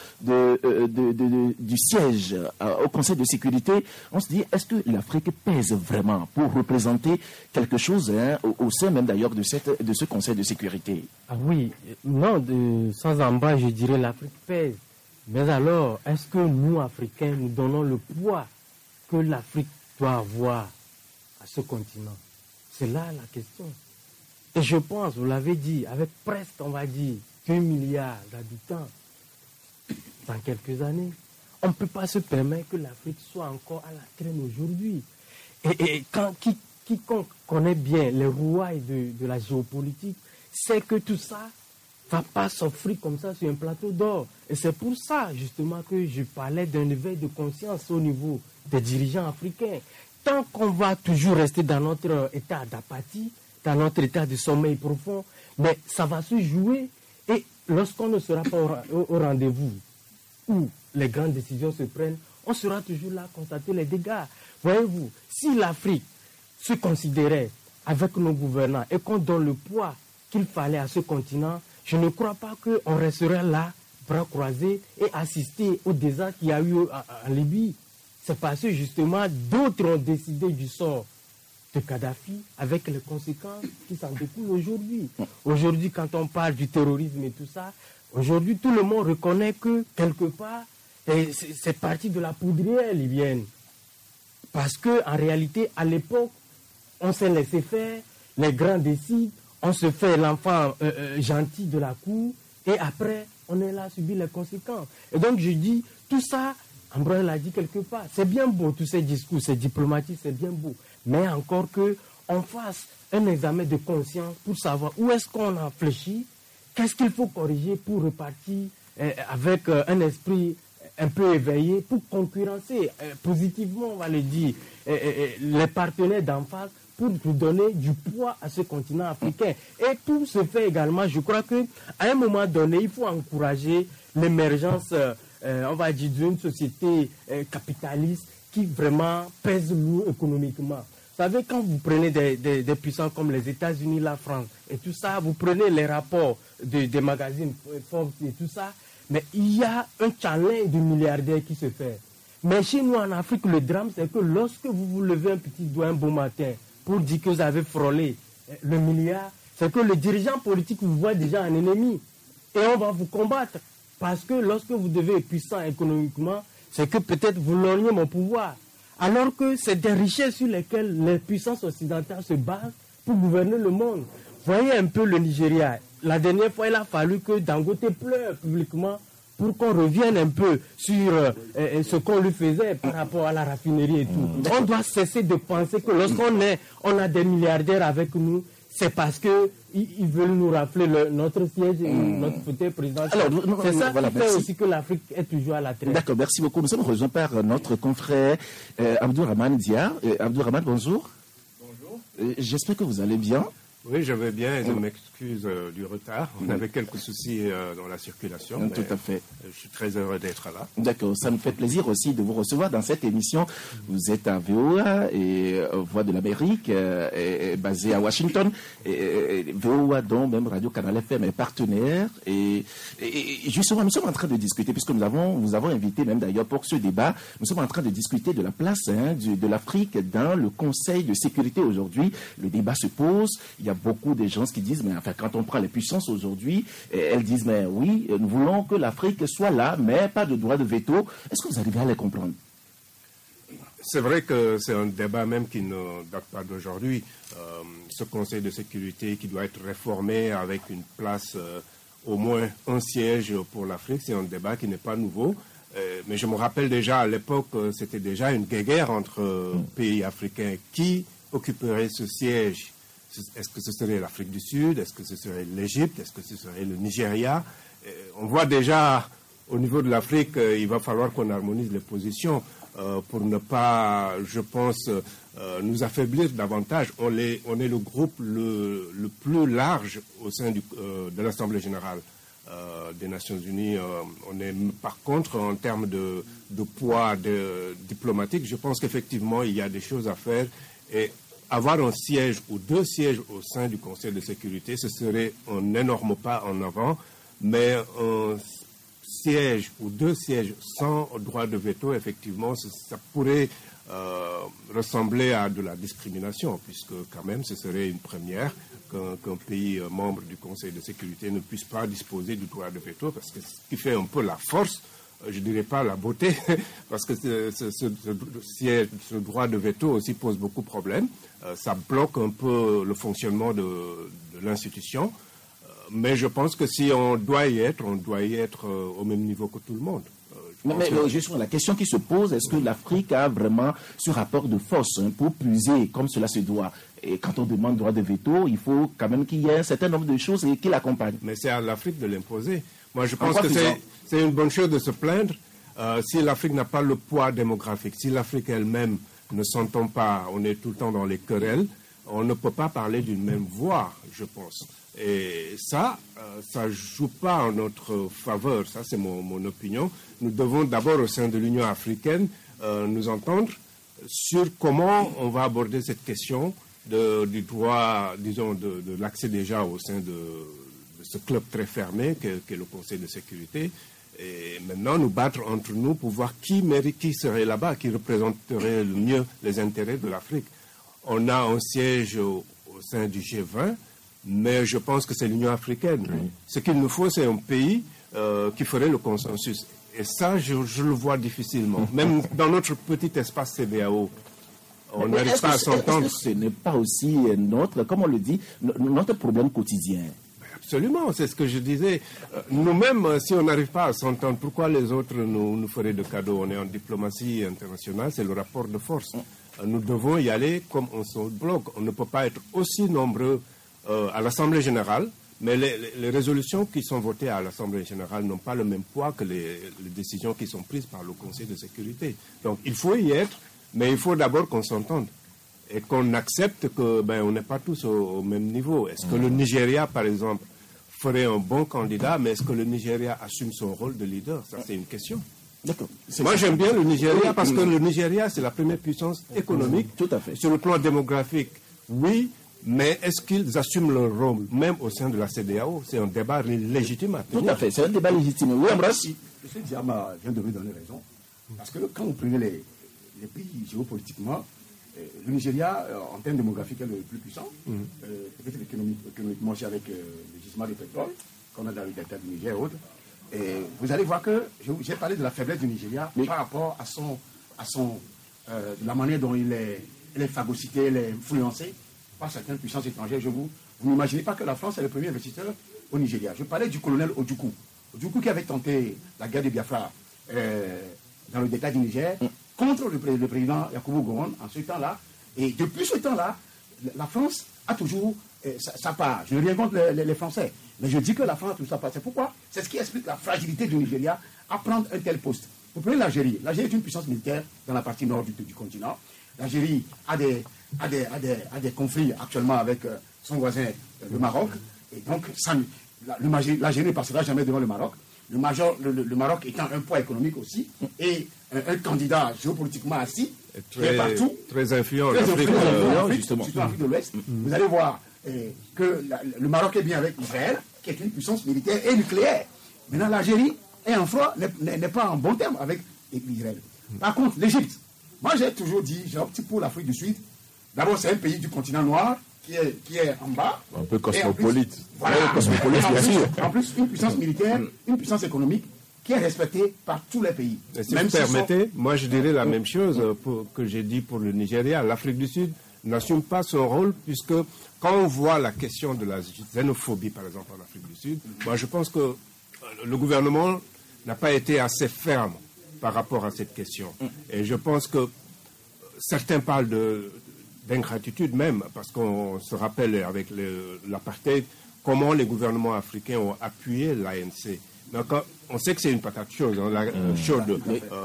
du siège au Conseil de sécurité, on se dit, est-ce que l'Afrique pèse vraiment pour représenter quelque chose au sein même d'ailleurs de ce Conseil de sécurité? Ah oui, non, sans embâche, je dirais l'Afrique pèse. Mais alors, est-ce que nous, Africains, nous donnons le poids que l'Afrique doit avoir à ce continent? C'est là la question. Et je pense, vous l'avez dit, avec presque, on va dire, 2 milliards d'habitants dans quelques années, on ne peut pas se permettre que l'Afrique soit encore à la traîne aujourd'hui. Et quiconque connaît bien les rouailles de la géopolitique sait que tout ça ne va pas s'offrir comme ça sur un plateau d'or. Et c'est pour ça, justement, que je parlais d'un éveil de conscience au niveau des dirigeants africains. Tant qu'on va toujours rester dans notre état d'apathie, dans notre état de sommeil profond, mais ça va se jouer. Et lorsqu'on ne sera pas au rendez-vous où les grandes décisions se prennent, on sera toujours là à constater les dégâts. Voyez-vous, si l'Afrique se considérait avec nos gouvernants et qu'on donne le poids qu'il fallait à ce continent, je ne crois pas qu'on resterait là bras croisés et assister au désastre qu'il y a eu en Libye. C'est parce que justement d'autres ont décidé du sort de Kadhafi avec les conséquences qui s'en découlent aujourd'hui. Aujourd'hui, quand on parle du terrorisme et tout ça, aujourd'hui tout le monde reconnaît que quelque part, c'est parti de la poudrière libyenne. Parce qu'en réalité, à l'époque, on s'est laissé faire, les grands décident, on se fait l'enfant gentil de la cour, et après, on est là à subir les conséquences. Et donc, je dis, tout ça, Ambroise l'a dit quelque part, c'est bien beau, tous ces discours, ces diplomatiques, c'est bien beau. Mais encore qu'on fasse un examen de conscience pour savoir où est-ce qu'on a fléchi, qu'est-ce qu'il faut corriger pour repartir avec un esprit un peu éveillé, pour concurrencer positivement, on va le dire, les partenaires d'en face, pour donner du poids à ce continent africain. Et tout se fait également, je crois qu'à un moment donné, il faut encourager l'émergence, on va dire, d'une société capitaliste qui vraiment pèse lourd économiquement. Vous savez, quand vous prenez des puissances comme les États-Unis, la France et tout ça, vous prenez les rapports des magazines Forbes et tout ça, mais il y a un challenge de milliardaires qui se fait. Mais chez nous en Afrique, le drame, c'est que lorsque vous vous levez un petit doigt un beau matin pour dire que vous avez frôlé le milliard, c'est que le dirigeant politique vous voit déjà un ennemi. Et on va vous combattre. Parce que lorsque vous devez être puissant économiquement, c'est que peut-être vous lorgnez mon pouvoir. Alors que c'est des richesses sur lesquelles les puissances occidentales se basent pour gouverner le monde. Voyez un peu le Nigeria. La dernière fois, il a fallu que Dangote pleure publiquement pour qu'on revienne un peu sur ce qu'on lui faisait par rapport à la raffinerie et tout. On doit cesser de penser que lorsqu'on a des milliardaires avec nous, c'est parce qu'ils veulent nous rappeler notre siège et notre fauteuil présidentiel. C'est ça qui fait aussi que l'Afrique est toujours à la traîne. D'accord, merci beaucoup. Nous sommes rejoints par notre confrère Abdourahmane Dia. Abdourahmane, bonjour. Bonjour. J'espère que vous allez bien. Oui, je vais bien et je m'excuse du retard. On avait quelques soucis dans la circulation. Tout à fait. Je suis très heureux d'être là. D'accord, ça me fait plaisir aussi de vous recevoir dans cette émission. Vous êtes à VOA et Voix de l'Amérique, basée à Washington. VOA, dont même Radio Canal FM est partenaire. Et justement, nous sommes en train de discuter, puisque nous avons invité même d'ailleurs pour ce débat, nous sommes en train de discuter de la place de l'Afrique dans le Conseil de sécurité aujourd'hui. Le débat se pose. Il y a beaucoup de gens qui disent, mais enfin, quand on prend les puissances aujourd'hui, elles disent, mais oui, nous voulons que l'Afrique soit là, mais pas de droit de veto. Est-ce que vous arrivez à les comprendre? C'est vrai que c'est un débat même qui ne date pas d'aujourd'hui. Ce Conseil de sécurité qui doit être réformé avec une place, au moins un siège pour l'Afrique, c'est un débat qui n'est pas nouveau. Mais je me rappelle déjà, à l'époque, c'était déjà une guéguerre entre pays africains. Qui occuperait ce siège? Est-ce que ce serait l'Afrique du Sud? Est-ce que ce serait l'Égypte? Est-ce que ce serait le Nigeria? On voit déjà, au niveau de l'Afrique, il va falloir qu'on harmonise les positions pour ne pas, je pense, nous affaiblir davantage. On est le groupe le plus large au sein de l'Assemblée générale des Nations Unies. On est, par contre, en termes de poids diplomatique, je pense qu'effectivement, il y a des choses à faire. Et avoir un siège ou deux sièges au sein du Conseil de sécurité, ce serait un énorme pas en avant, mais un siège ou deux sièges sans droit de veto, effectivement, ça pourrait ressembler à de la discrimination, puisque quand même ce serait une première qu'un pays membre du Conseil de sécurité ne puisse pas disposer du droit de veto, parce que ce qui fait un peu la force, je dirais pas la beauté, parce que ce droit de veto aussi pose beaucoup de problèmes. Ça bloque un peu le fonctionnement de l'institution. Mais je pense que si on doit y être au même niveau que tout le monde. Mais justement, la question qui se pose, est-ce que l'Afrique a vraiment ce rapport de force pour puiser comme cela se doit? Et quand on demande droit de veto, il faut quand même qu'il y ait un certain nombre de choses qui l'accompagnent. Mais c'est à l'Afrique de l'imposer. Moi, je pense que c'est une bonne chose de se plaindre si l'Afrique n'a pas le poids démographique, si l'Afrique elle-même ne s'entend pas, on est tout le temps dans les querelles, on ne peut pas parler d'une même voix, je pense. Et ça joue pas en notre faveur, ça c'est mon opinion. Nous devons d'abord au sein de l'Union africaine nous entendre sur comment on va aborder cette question du droit, disons, de l'accès déjà au sein de ce club très fermé qu'est le Conseil de sécurité. Et maintenant, nous battre entre nous pour voir qui serait là-bas, qui représenterait le mieux les intérêts de l'Afrique. On a un siège au sein du G20, mais je pense que c'est l'Union africaine. Oui. Ce qu'il nous faut, c'est un pays qui ferait le consensus. Et ça, je le vois difficilement. Même dans notre petit espace CEDEAO, on n'arrive pas à s'entendre. Est-ce que ce n'est pas aussi notre, comme on le dit, notre problème quotidien? Absolument, c'est ce que je disais. Nous-mêmes, si on n'arrive pas à s'entendre, pourquoi les autres nous feraient de cadeaux? On est en diplomatie internationale, c'est le rapport de force. Nous devons y aller comme on se bloque. On ne peut pas être aussi nombreux à l'Assemblée générale, mais les résolutions qui sont votées à l'Assemblée générale n'ont pas le même poids que les décisions qui sont prises par le Conseil de sécurité. Donc il faut y être, mais il faut d'abord qu'on s'entende et qu'on accepte qu'on n'est pas tous au même niveau. Est-ce que le Nigeria, par exemple, ferait un bon candidat, mais est-ce que le Nigeria assume son rôle de leader? Ça, c'est une question. D'accord. Moi, j'aime bien le Nigeria parce que le Nigeria, c'est la première puissance économique. Tout à fait. Sur le plan démographique, oui, mais est-ce qu'ils assument leur rôle, même au sein de la CEDEAO? C'est un débat légitime à tenir. Tout à fait, c'est un débat légitime. Oui, Ambras? M. Diama vient de me donner raison. Parce que quand vous prenez les pays géopolitiquement, le Nigeria, en termes démographiques, est le plus puissant. Peut-être économiquement aussi avec le gisement de pétrole qu'on a dans le delta du Niger et autres. Et vous allez voir que j'ai parlé de la faiblesse du Nigeria par rapport à la manière dont il est phagocyté, il est influencé par certaines puissances étrangères. Vous n'imaginez pas que la France est le premier investisseur au Nigeria. Je parlais du colonel Ojukwu. Ojukwu qui avait tenté la guerre de Biafra dans le delta du Niger contre le président Yakubu Gowon en ce temps-là. Et depuis ce temps-là, la France a toujours sa part. Je ne rien contre les Français, mais je dis que la France a toujours sa part. C'est pourquoi, c'est ce qui explique la fragilité du Nigeria à prendre un tel poste. Vous prenez l'Algérie. L'Algérie est une puissance militaire dans la partie nord du continent. L'Algérie a des conflits actuellement avec son voisin, le Maroc. Et donc, l'Algérie ne passera jamais devant le Maroc. Le Maroc étant un poids économique aussi, et un candidat géopolitiquement assis, qui est partout. Très influent, justement. Surtout en Afrique de l'Ouest. Vous allez voir que le Maroc est bien avec Israël, qui est une puissance militaire et nucléaire. Maintenant, l'Algérie est en froid, n'est pas en bon terme avec Israël. Par contre, l'Égypte, moi j'ai toujours dit, j'ai opté pour l'Afrique du Sud. D'abord, c'est un pays du continent noir qui est en bas. Un peu cosmopolite. Voilà, cosmopolite, bien sûr. En plus, une puissance militaire, une puissance économique qui est respectée par tous les pays. Et si vous permettez, moi je dirais la même chose que j'ai dit pour le Nigeria. L'Afrique du Sud n'assume pas son rôle, puisque quand on voit la question de la xénophobie, par exemple, en Afrique du Sud, moi je pense que le gouvernement n'a pas été assez ferme par rapport à cette question. Et je pense que certains parlent d'ingratitude même, parce qu'on se rappelle avec l'apartheid comment les gouvernements africains ont appuyé l'ANC. Donc, on sait que c'est une patate chaude, chaude.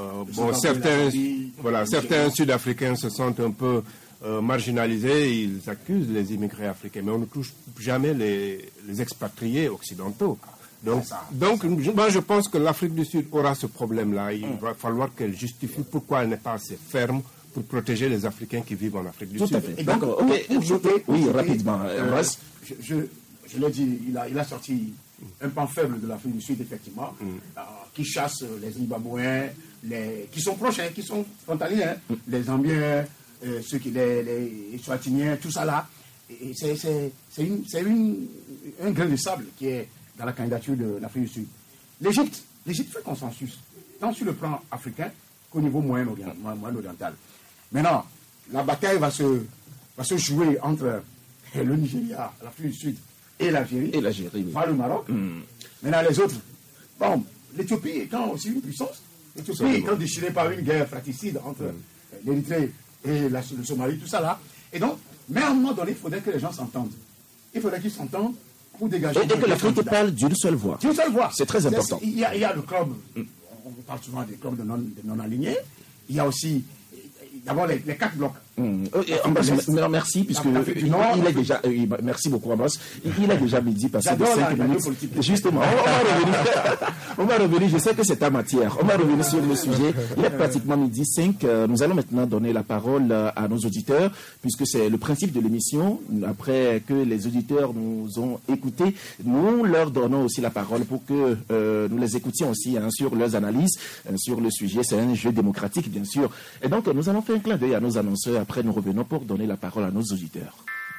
Certains Sud-Africains se sentent un peu marginalisés, ils accusent les immigrés africains, mais on ne touche jamais les expatriés occidentaux. Donc, moi, je pense que l'Afrique du Sud aura ce problème-là. Il va falloir qu'elle justifie pourquoi elle n'est pas assez ferme pour protéger les Africains qui vivent en Afrique du Sud. Tout à fait. D'accord. Oui, rapidement. Je l'ai dit, il a sorti un pan faible de l'Afrique du Sud, effectivement, qui chasse les Zimbabwéens, qui sont proches, qui sont frontaliers, les Zambiens, les Swatiniens, tout ça là. C'est un grain de sable qui est dans la candidature de l'Afrique du Sud. L'Égypte fait consensus, tant sur le plan africain qu'au niveau moyen-oriental. Maintenant, la bataille va se jouer entre le Nigeria, l'Afrique du Sud et l'Algérie, par le Maroc. Maintenant, les autres, bon, l'Éthiopie étant aussi une puissance, l'Éthiopie étant déchirée par une guerre fratricide entre l'Érythrée et le Somalie, tout ça là. Et donc, mais à un moment donné, il faudrait que les gens s'entendent. Il faudrait qu'ils s'entendent pour dégager. Et que l'Afrique parle d'une seule voix. D'une seule voix. C'est très important. Il y a le club, on parle souvent des clubs de non-alignés. Il y a aussi, d'abord, les 4 blocs. Merci, puisque il est déjà. Merci beaucoup, Abbas. Il est déjà midi, passé de 5 minutes. Justement, on va revenir. Je sais que c'est ta matière. On va revenir sur le sujet. Il est pratiquement midi 5. Nous allons maintenant donner la parole à nos auditeurs, puisque c'est le principe de l'émission. Après que les auditeurs nous ont écoutés, nous leur donnons aussi la parole pour que nous les écoutions aussi sur leurs analyses sur le sujet. C'est un jeu démocratique, bien sûr. Et donc, nous allons faire un clin d'œil à nos annonceurs. Après, nous revenons pour donner la parole à nos auditeurs.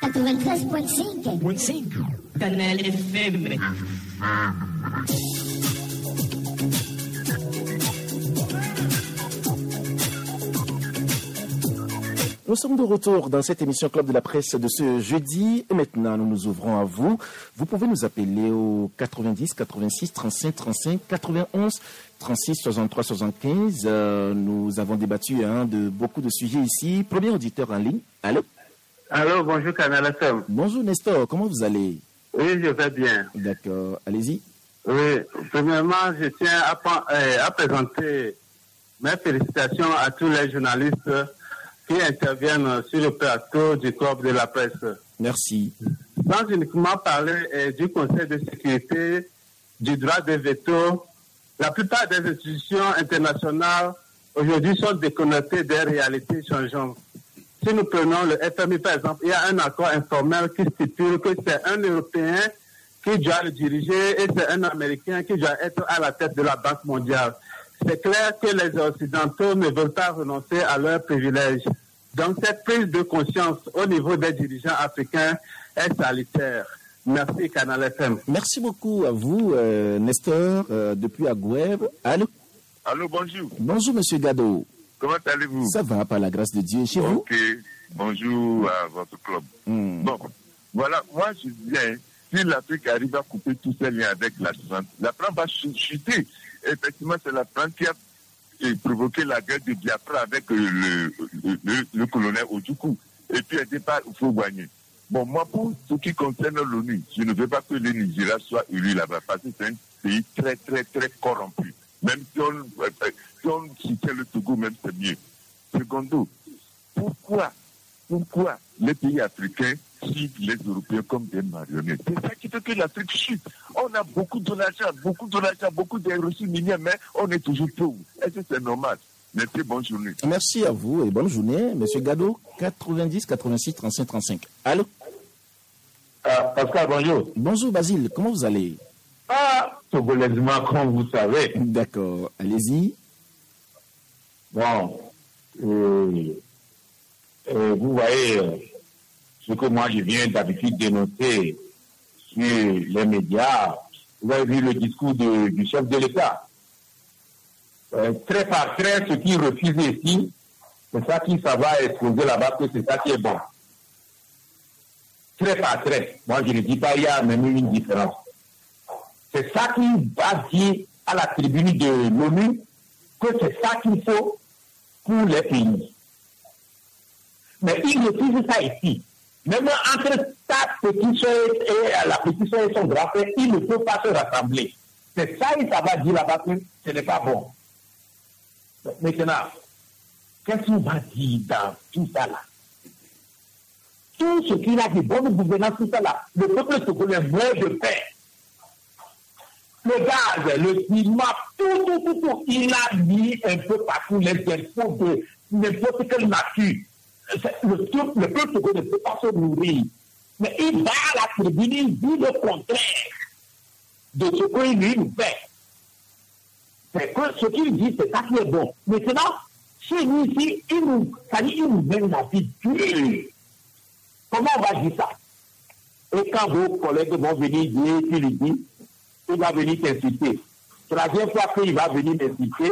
93.5 Canal FM. Nous sommes de retour dans cette émission Club de la Presse de ce jeudi. Et maintenant, nous nous ouvrons à vous. Vous pouvez nous appeler au 90 86 35 35 91 36 63 75. Nous avons débattu de beaucoup de sujets ici. Premier auditeur en ligne. Allô? Allô, bonjour Canal FM. Bonjour Nestor, comment vous allez? Oui, je vais bien. D'accord, allez-y. Oui, premièrement, je tiens à présenter mes félicitations à tous les journalistes qui interviennent sur le plateau du Club de la Presse. Merci. Sans uniquement parler du Conseil de sécurité, du droit de veto, la plupart des institutions internationales aujourd'hui sont déconnectées des réalités changeantes. Si nous prenons le FMI par exemple, il y a un accord informel qui stipule que c'est un Européen qui doit le diriger et c'est un Américain qui doit être à la tête de la Banque mondiale. C'est clair que les Occidentaux ne veulent pas renoncer à leurs privilèges. Donc cette prise de conscience au niveau des dirigeants africains est salutaire. Merci Canal FM. Merci beaucoup à vous, Nestor, depuis Agoueb. Allô? Allô, bonjour. Bonjour, Monsieur Gado. Comment allez-vous? Ça va, par la grâce de Dieu. Chez vous? Ok, bonjour à votre club. Bon, voilà, moi je disais, si l'Afrique arrive à couper tous ses liens avec la France va chuter. Effectivement, c'est la France qui a provoqué la guerre de Biafra avec le colonel Ojukwu. Et puis, au départ, il faut gagner. Bon, moi, pour ce qui concerne l'ONU, je ne veux pas que le Nigeria soit élu là-bas, parce que c'est un pays très, très, très corrompu. Même si on citait le Togo, même c'est mieux. Secondo, pourquoi les pays africains ciblent les Européens comme des marionnettes? C'est ça qui fait que l'Afrique chute. On a beaucoup de l'argent, beaucoup de ressources minières, mais on est toujours pauvre. Est-ce que c'est normal? Merci, bonne journée. Merci à vous et bonne journée. Monsieur Gado, 90 86 35 35. Allô? Pascal, bonjour. Bonjour Basile, comment vous allez? Togolaisement, comme vous savez. D'accord, allez-y. Bon, vous voyez ce que moi je viens d'habitude dénoncer sur les médias. Vous avez vu le discours du chef de l'État. Trait par trait, ce qui refuse ici, c'est ça qui ça va exposer là-bas, que c'est ça qui est bon. Trait par trait. Moi je ne dis pas, il y a même une différence. C'est ça qui va dire à la tribune de l'ONU que c'est ça qu'il faut pour les pays. Mais il refuse ça ici. Même entre ta pétition et la pétition et son grand frère, ils ne peuvent pas se rassembler. C'est ça et ça va dire là-bas que ce n'est pas bon. Maintenant, qu'est-ce qu'on va dire dans tout ça là? Tout ce qu'il a de bonne gouvernance, tout ça là, le peuple togolais meurt de paix. Le gaz, le climat, tout, il a mis un peu partout les impôts de n'importe quelle nature. Le peuple togolais ne peut pas se nourrir. Mais il va à la tribune, il dit le contraire de ce qu'il nous fait. C'est que ce qu'il dit, c'est ça qui est bon. Maintenant, chez nous ici, il nous mène la vie dure. Comment on va dire ça? Et quand vos collègues vont venir dire, tu lui dis, il va venir t'insulter. C'est la deuxième fois qu'il va venir m'insulter.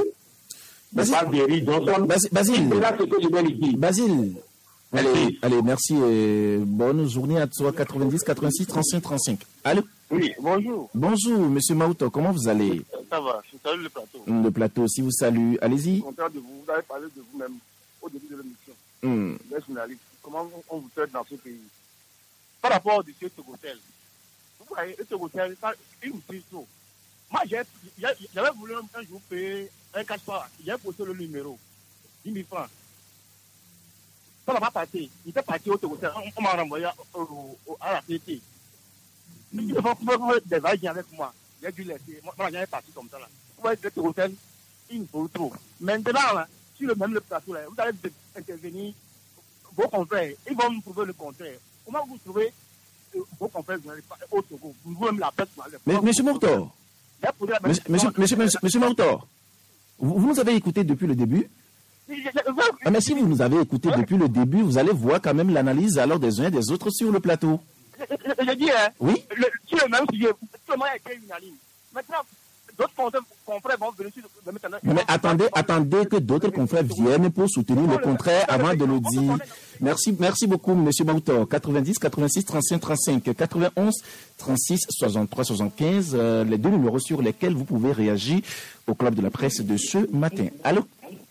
Basile, c'est là ce que je vais lui dire. Basile, allez, merci. Bonne journée à toi, 90 86 35 35. Allô? Oui, bonjour. Bonjour, monsieur Maouto, comment vous allez? Ça va, je salue le plateau. Le plateau aussi vous salue. Allez-y. Je suis content de vous. Vous avez parlé de vous-même au début de l'émission. Les journalistes, comment on vous traite dans ce pays? Par rapport au dossier Togotel, vous voyez, le Togotel, il nous tire tout. Moi, j'avais voulu un jour payer un cash-power. J'ai posté le numéro, 10 000 francs. ça va pas passer. Il était parti au Togo, on m'a renvoyé à la CT. Il faut faire des va-et-vient avec moi. J'ai dû laisser. Moi, j'ai parti comme ça là. Vous voyez, le Togo, il me faut trop. Maintenant, là, sur le même plateau, là, vous allez intervenir, vos confrères, ils vont nous prouver le contraire. Comment vous trouvez vos confrères au Togo? Vous voulez me la pète. Mais monsieur Mokhtar, monsieur Mokhtar, vous nous avez écouté depuis le début? Mais si vous nous avez écouté depuis le début, vous allez voir quand même l'analyse alors des uns et des autres sur le plateau. Je dis, hein, oui, sur le même sujet, tout le monde a été unanime. Maintenant, d'autres confrères vont venir sur le maintenant. Mais attendez que d'autres confrères viennent pour soutenir le contraire avant de le dire. Merci beaucoup, M. Mokhtar. 90 86 35 35 91 36 63 75, les deux numéros sur lesquels vous pouvez réagir au club de la presse de ce matin. Allô?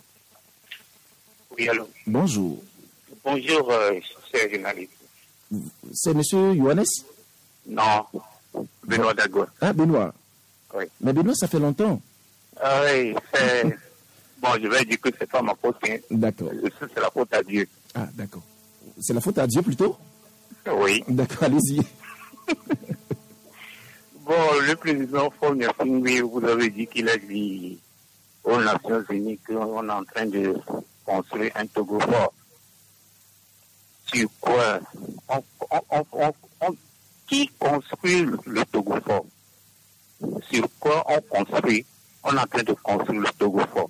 Oui, allô. Bonjour. Bonjour, cher journaliste. C'est M. Yohannes? Non, Benoît Dagoua. Ah, Benoît. Oui. Mais Benoît, ça fait longtemps. Ah oui, c'est... Bon, je vais dire que c'est pas ma faute. Hein. D'accord. C'est la faute à Dieu. Ah, d'accord. C'est la faute à Dieu plutôt? Oui. D'accord, allez-y. Bon, le président Faure Gnassingbé, vous avez dit qu'il a dit aux Nations Unies qu'on est en train de construire un Togo fort. Sur quoi qui construit le Togo fort? Sur quoi on construit? On est en train de construire le Togo fort.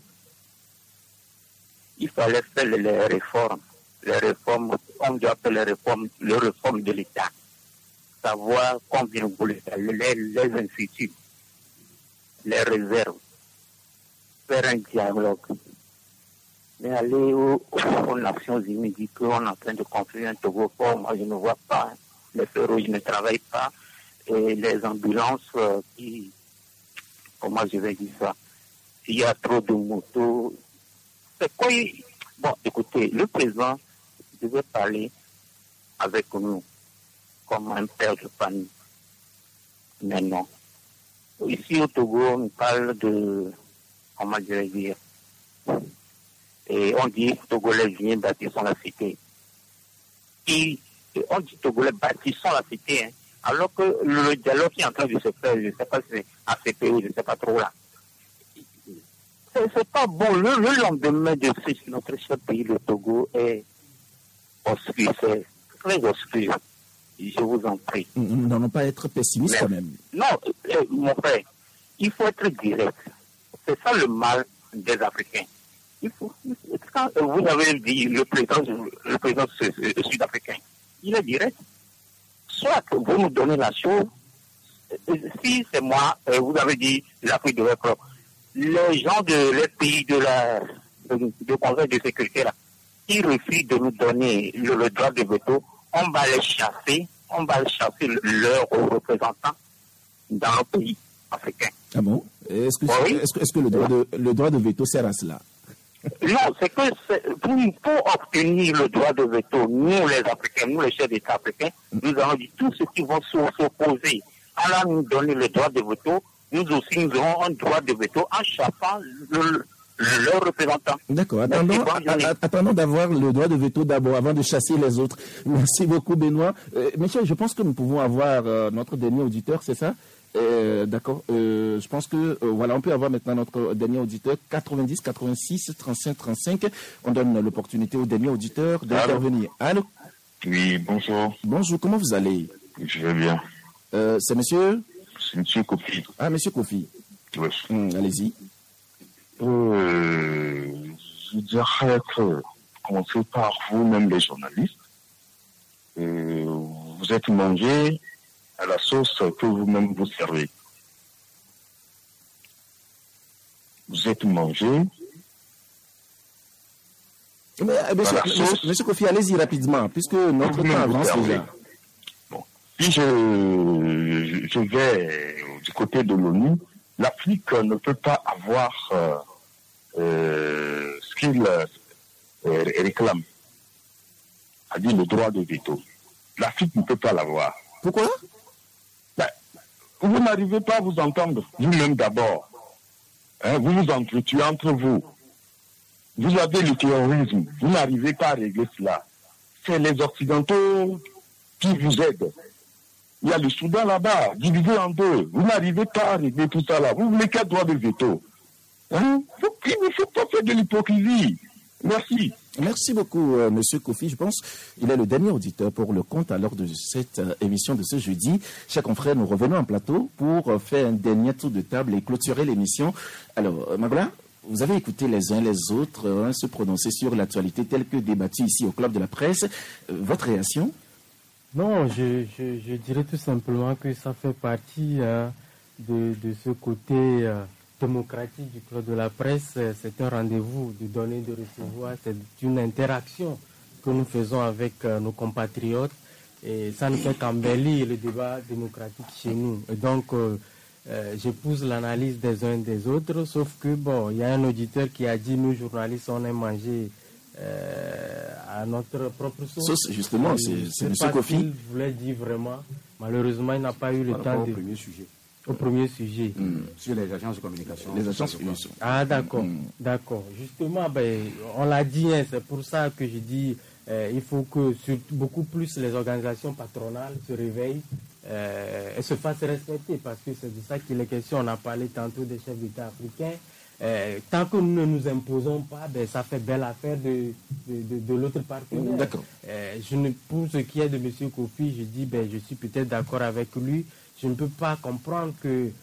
Il fallait faire les réformes, on doit faire les réformes de l'État. Savoir combien vous voulez faire, les instituts, les réserves, faire un dialogue. Mais aller aux Nations Unies, dire qu'on est en train de construire un Togo fort, moi je ne vois pas. Les feux rouges ne travaillent pas. Et les ambulances comment je vais dire ça? Il y a trop de motos. C'est quoi? Bon, écoutez, le président devait parler avec nous comme un père de famille. Mais non. Ici au Togo, on parle de, comment je vais dire, et on dit Togolais viens bâtissons la cité. Et on dit Togolais bâtissons la cité, hein, alors que le dialogue qui est en train de se faire, je ne sais pas si c'est ACPO, je ne sais pas trop là. C'est pas bon. Le lendemain de notre cher pays, le Togo, est obscur, c'est très obscur. Je vous en prie. Nous n'allons pas être pessimistes quand même. Non, mon frère, il faut être direct. C'est ça le mal des Africains. Quand vous avez dit le président sud-africain, il est direct. Soit vous nous donnez la chose, si c'est moi, vous avez dit l'Afrique de l'Europe, les gens les pays de Conseil de sécurité là, qui refusent de nous donner le droit de veto, on va les chasser leurs représentants dans nos pays africains. Ah bon? Est-ce que le droit de veto sert à cela? Non, c'est que pour obtenir le droit de veto, nous les Africains, nous les chefs d'État africains, nous allons dire tous ceux qui vont s'opposer à nous donner le droit de veto, nous aussi nous aurons un droit de veto en chassant leurs représentants. D'accord, attendons d'avoir le droit de veto d'abord avant de chasser les autres. Merci beaucoup Benoît. Michel, je pense que nous pouvons avoir notre dernier auditeur, c'est ça? D'accord. Je pense que voilà, on peut avoir maintenant notre dernier auditeur 90 86 35 35. On donne l'opportunité au dernier auditeur d'intervenir. Allô? Oui, bonjour. Bonjour, comment vous allez? Je vais bien. C'est monsieur? C'est monsieur Kofi. Ah, monsieur Kofi. Oui. Allez-y. Je dirais que, commencez par vous-même les journalistes. Vous êtes mangé à la sauce que vous-même vous servez. Vous êtes mangé. Monsieur Kofi, allez-y rapidement, puisque notre temps avance déjà. Bon. Si je vais du côté de l'ONU, l'Afrique ne peut pas avoir ce qu'il réclame, c'est-à-dire le droit de veto. L'Afrique ne peut pas l'avoir. Pourquoi? Vous n'arrivez pas à vous entendre, vous-même d'abord. Hein, vous vous entretuez entre vous. Vous avez le terrorisme, vous n'arrivez pas à régler cela. c'est les Occidentaux qui vous aident. Il y a le Soudan là-bas, divisé en deux. Vous n'arrivez pas à régler tout ça là. Vous voulez quel droit de veto? Hein? Il ne faut pas faire de l'hypocrisie. Merci. Merci beaucoup, Monsieur Kofi. Je pense qu'il est le dernier auditeur pour le compte à l'heure de cette émission de ce jeudi. Chers confrères, nous revenons en plateau pour faire un dernier tour de table et clôturer l'émission. Alors, Magla, vous avez écouté les uns les autres se prononcer sur l'actualité telle que débattue ici au Club de la Presse. Votre réaction? Non, je dirais tout simplement que ça fait partie de ce côté démocratique du Club de la Presse. C'est un rendez-vous de donner, de recevoir. C'est une interaction que nous faisons avec nos compatriotes. Et ça ne fait qu'embellir le débat démocratique chez nous. Et donc, j'épouse l'analyse des uns et des autres. Sauf que, bon, il y a un auditeur qui a dit, nous, journalistes, on aime manger à notre propre sauce. Justement, c'est M. Kofi. Il voulait dire vraiment. Malheureusement, il n'a pas eu le temps de... Au premier sujet. Sur les agences de communication. Les agences. Ah, d'accord. D'accord. Justement, on l'a dit, c'est pour ça que je dis il faut que beaucoup plus les organisations patronales se réveillent et se fassent respecter, parce que c'est de ça qu'il est question. On a parlé tantôt des chefs d'État africains. Tant que nous ne nous imposons pas, ça fait belle affaire de l'autre partenaire. D'accord. Pour ce qui est de M. Kofi, je dis, je suis peut-être d'accord avec lui. Je ne peux pas comprendre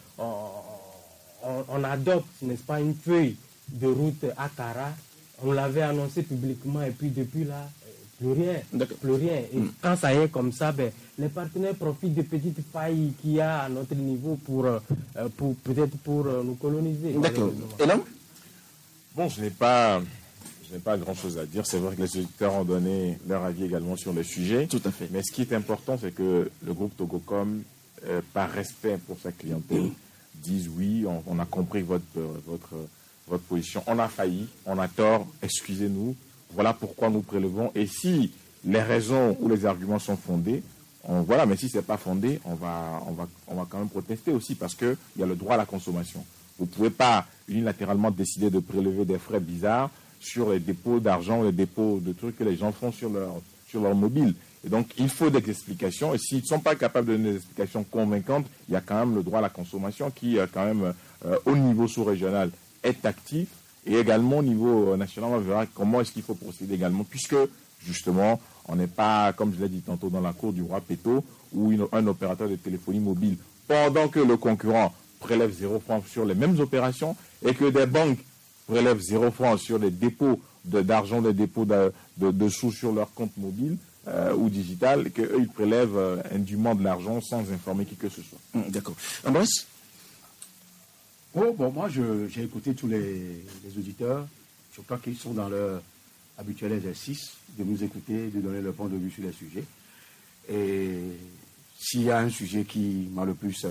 qu'on adopte, n'est-ce pas, une feuille de route à Kara. On l'avait annoncé publiquement et puis depuis là, plus rien. Plus rien. Et quand ça y est comme ça, les partenaires profitent des petites failles qu'il y a à notre niveau pour nous coloniser. D'accord. Et là? Bon, je n'ai pas grand-chose à dire. C'est vrai que les auditeurs ont donné leur avis également sur le sujet. Tout à fait. Mais ce qui est important, c'est que le groupe Togocom, par respect pour sa clientèle, dise oui, on a compris votre position. On a failli, on a tort, excusez-nous. Voilà pourquoi nous prélevons. Et si les raisons ou les arguments sont fondés, voilà. Mais si c'est pas fondé, on va quand même protester aussi, parce que il y a le droit à la consommation. Vous pouvez pas unilatéralement décider de prélever des frais bizarres sur les dépôts d'argent, les dépôts de trucs que les gens font sur leur mobile. Et donc, il faut des explications. Et s'ils ne sont pas capables de donner des explications convaincantes, il y a quand même le droit à la consommation qui, quand même, au niveau sous-régional, est actif. Et également au niveau national, on verra comment est-ce qu'il faut procéder également. Puisque, justement, on n'est pas, comme je l'ai dit tantôt, dans la cour du roi Péto, ou un opérateur de téléphonie mobile, pendant que le concurrent prélève 0 francs sur les mêmes opérations, et que des banques prélèvent 0 francs sur les dépôts d'argent, des dépôts de sous sur leur compte mobile, ou digital, et qu'eux, ils prélèvent indûment de l'argent sans informer qui que ce soit. D'accord. Ambroise? Moi, j'ai écouté tous les auditeurs. Je crois qu'ils sont dans leur habituel exercice de nous écouter, de donner leur point de vue sur les sujets. Et s'il y a un sujet qui m'a le plus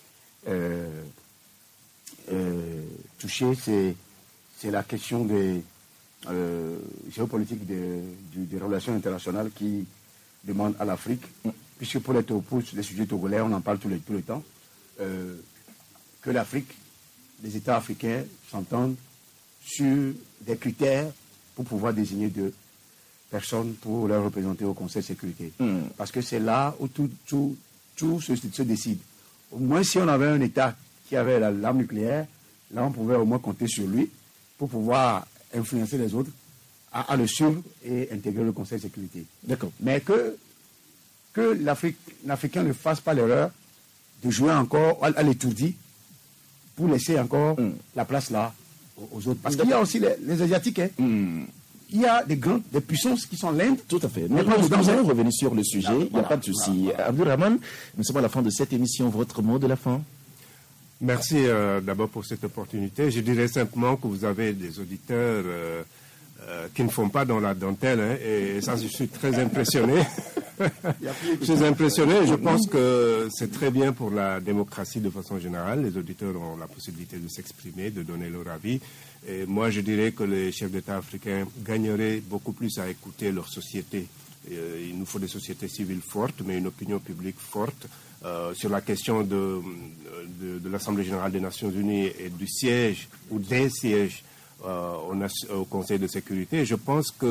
touché, c'est la question des géopolitique des relations internationales qui demandent à l'Afrique, puisque pour les sujets togolais, on en parle tout le temps, que l'Afrique, les États africains s'entendent sur des critères pour pouvoir désigner 2 personnes pour les représenter au Conseil de sécurité. Parce que c'est là où tout se décide. Au moins, si on avait un État qui avait l'arme nucléaire, là, on pouvait au moins compter sur lui pour pouvoir influencer les autres à le suivre et intégrer le Conseil de sécurité. D'accord. Mais que l'Africain ne fasse pas l'erreur de jouer encore à l'étourdi pour laisser encore la place là aux autres. Parce qu'il y a aussi les Asiatiques. Il y a des puissances qui sont l'Inde. Tout à fait. Nous allons revenir sur le sujet. Il n'y a pas de souci. Abdourahmane, nous sommes à la fin de cette émission. Votre mot de la fin? Merci d'abord pour cette opportunité. Je dirais simplement que vous avez des auditeurs qui ne font pas dans la dentelle, et ça, je suis très impressionné. Je suis impressionné. Je pense que c'est très bien pour la démocratie de façon générale. Les auditeurs ont la possibilité de s'exprimer, de donner leur avis. Et moi, je dirais que les chefs d'État africains gagneraient beaucoup plus à écouter leur société. Il nous faut des sociétés civiles fortes, mais une opinion publique forte. Sur la question de l'Assemblée générale des Nations unies et du siège ou des sièges au Conseil de sécurité, je pense que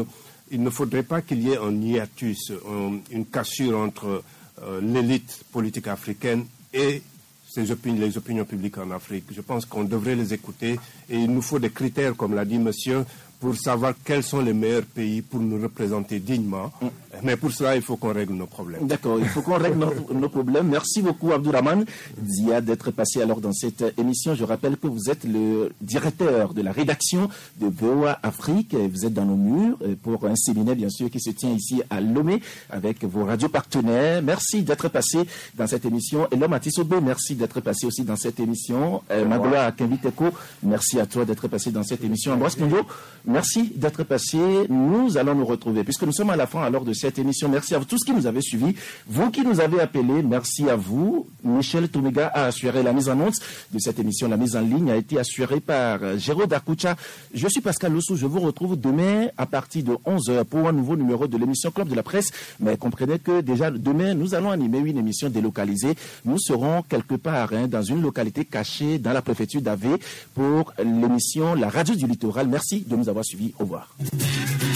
il ne faudrait pas qu'il y ait un hiatus, une cassure entre l'élite politique africaine et les opinions publiques en Afrique. Je pense qu'on devrait les écouter et il nous faut des critères, comme l'a dit monsieur, pour savoir quels sont les meilleurs pays pour nous représenter dignement. Mais pour cela, il faut qu'on règle nos problèmes. D'accord, il faut qu'on règle nos problèmes. Merci beaucoup, Abdourahmane Zia, d'être passé alors dans cette émission. Je rappelle que vous êtes le directeur de la rédaction de VOA Afrique. Vous êtes dans nos murs pour un séminaire, bien sûr, qui se tient ici à Lomé avec vos radios partenaires. Merci d'être passé dans cette émission. Et l'homme Atisobe, merci d'être passé aussi dans cette émission. Magloa Akembiteko, merci à toi d'être passé dans cette émission. Ambroise Kongo, merci d'être passé. Nous allons nous retrouver, puisque nous sommes à la fin alors de cette émission. Merci à vous tous qui nous avez suivis. Vous qui nous avez appelés, merci à vous. Michel Toumega a assuré la mise en onde de cette émission. La mise en ligne a été assurée par Gérald Akoucha. Je suis Pascal Lossou. Je vous retrouve demain à partir de 11h pour un nouveau numéro de l'émission Club de la Presse. Mais comprenez que déjà demain, nous allons animer une émission délocalisée. Nous serons quelque part dans une localité cachée dans la préfecture d'Avé pour l'émission La Radio du Littoral. Merci de nous avoir suivis. Au revoir.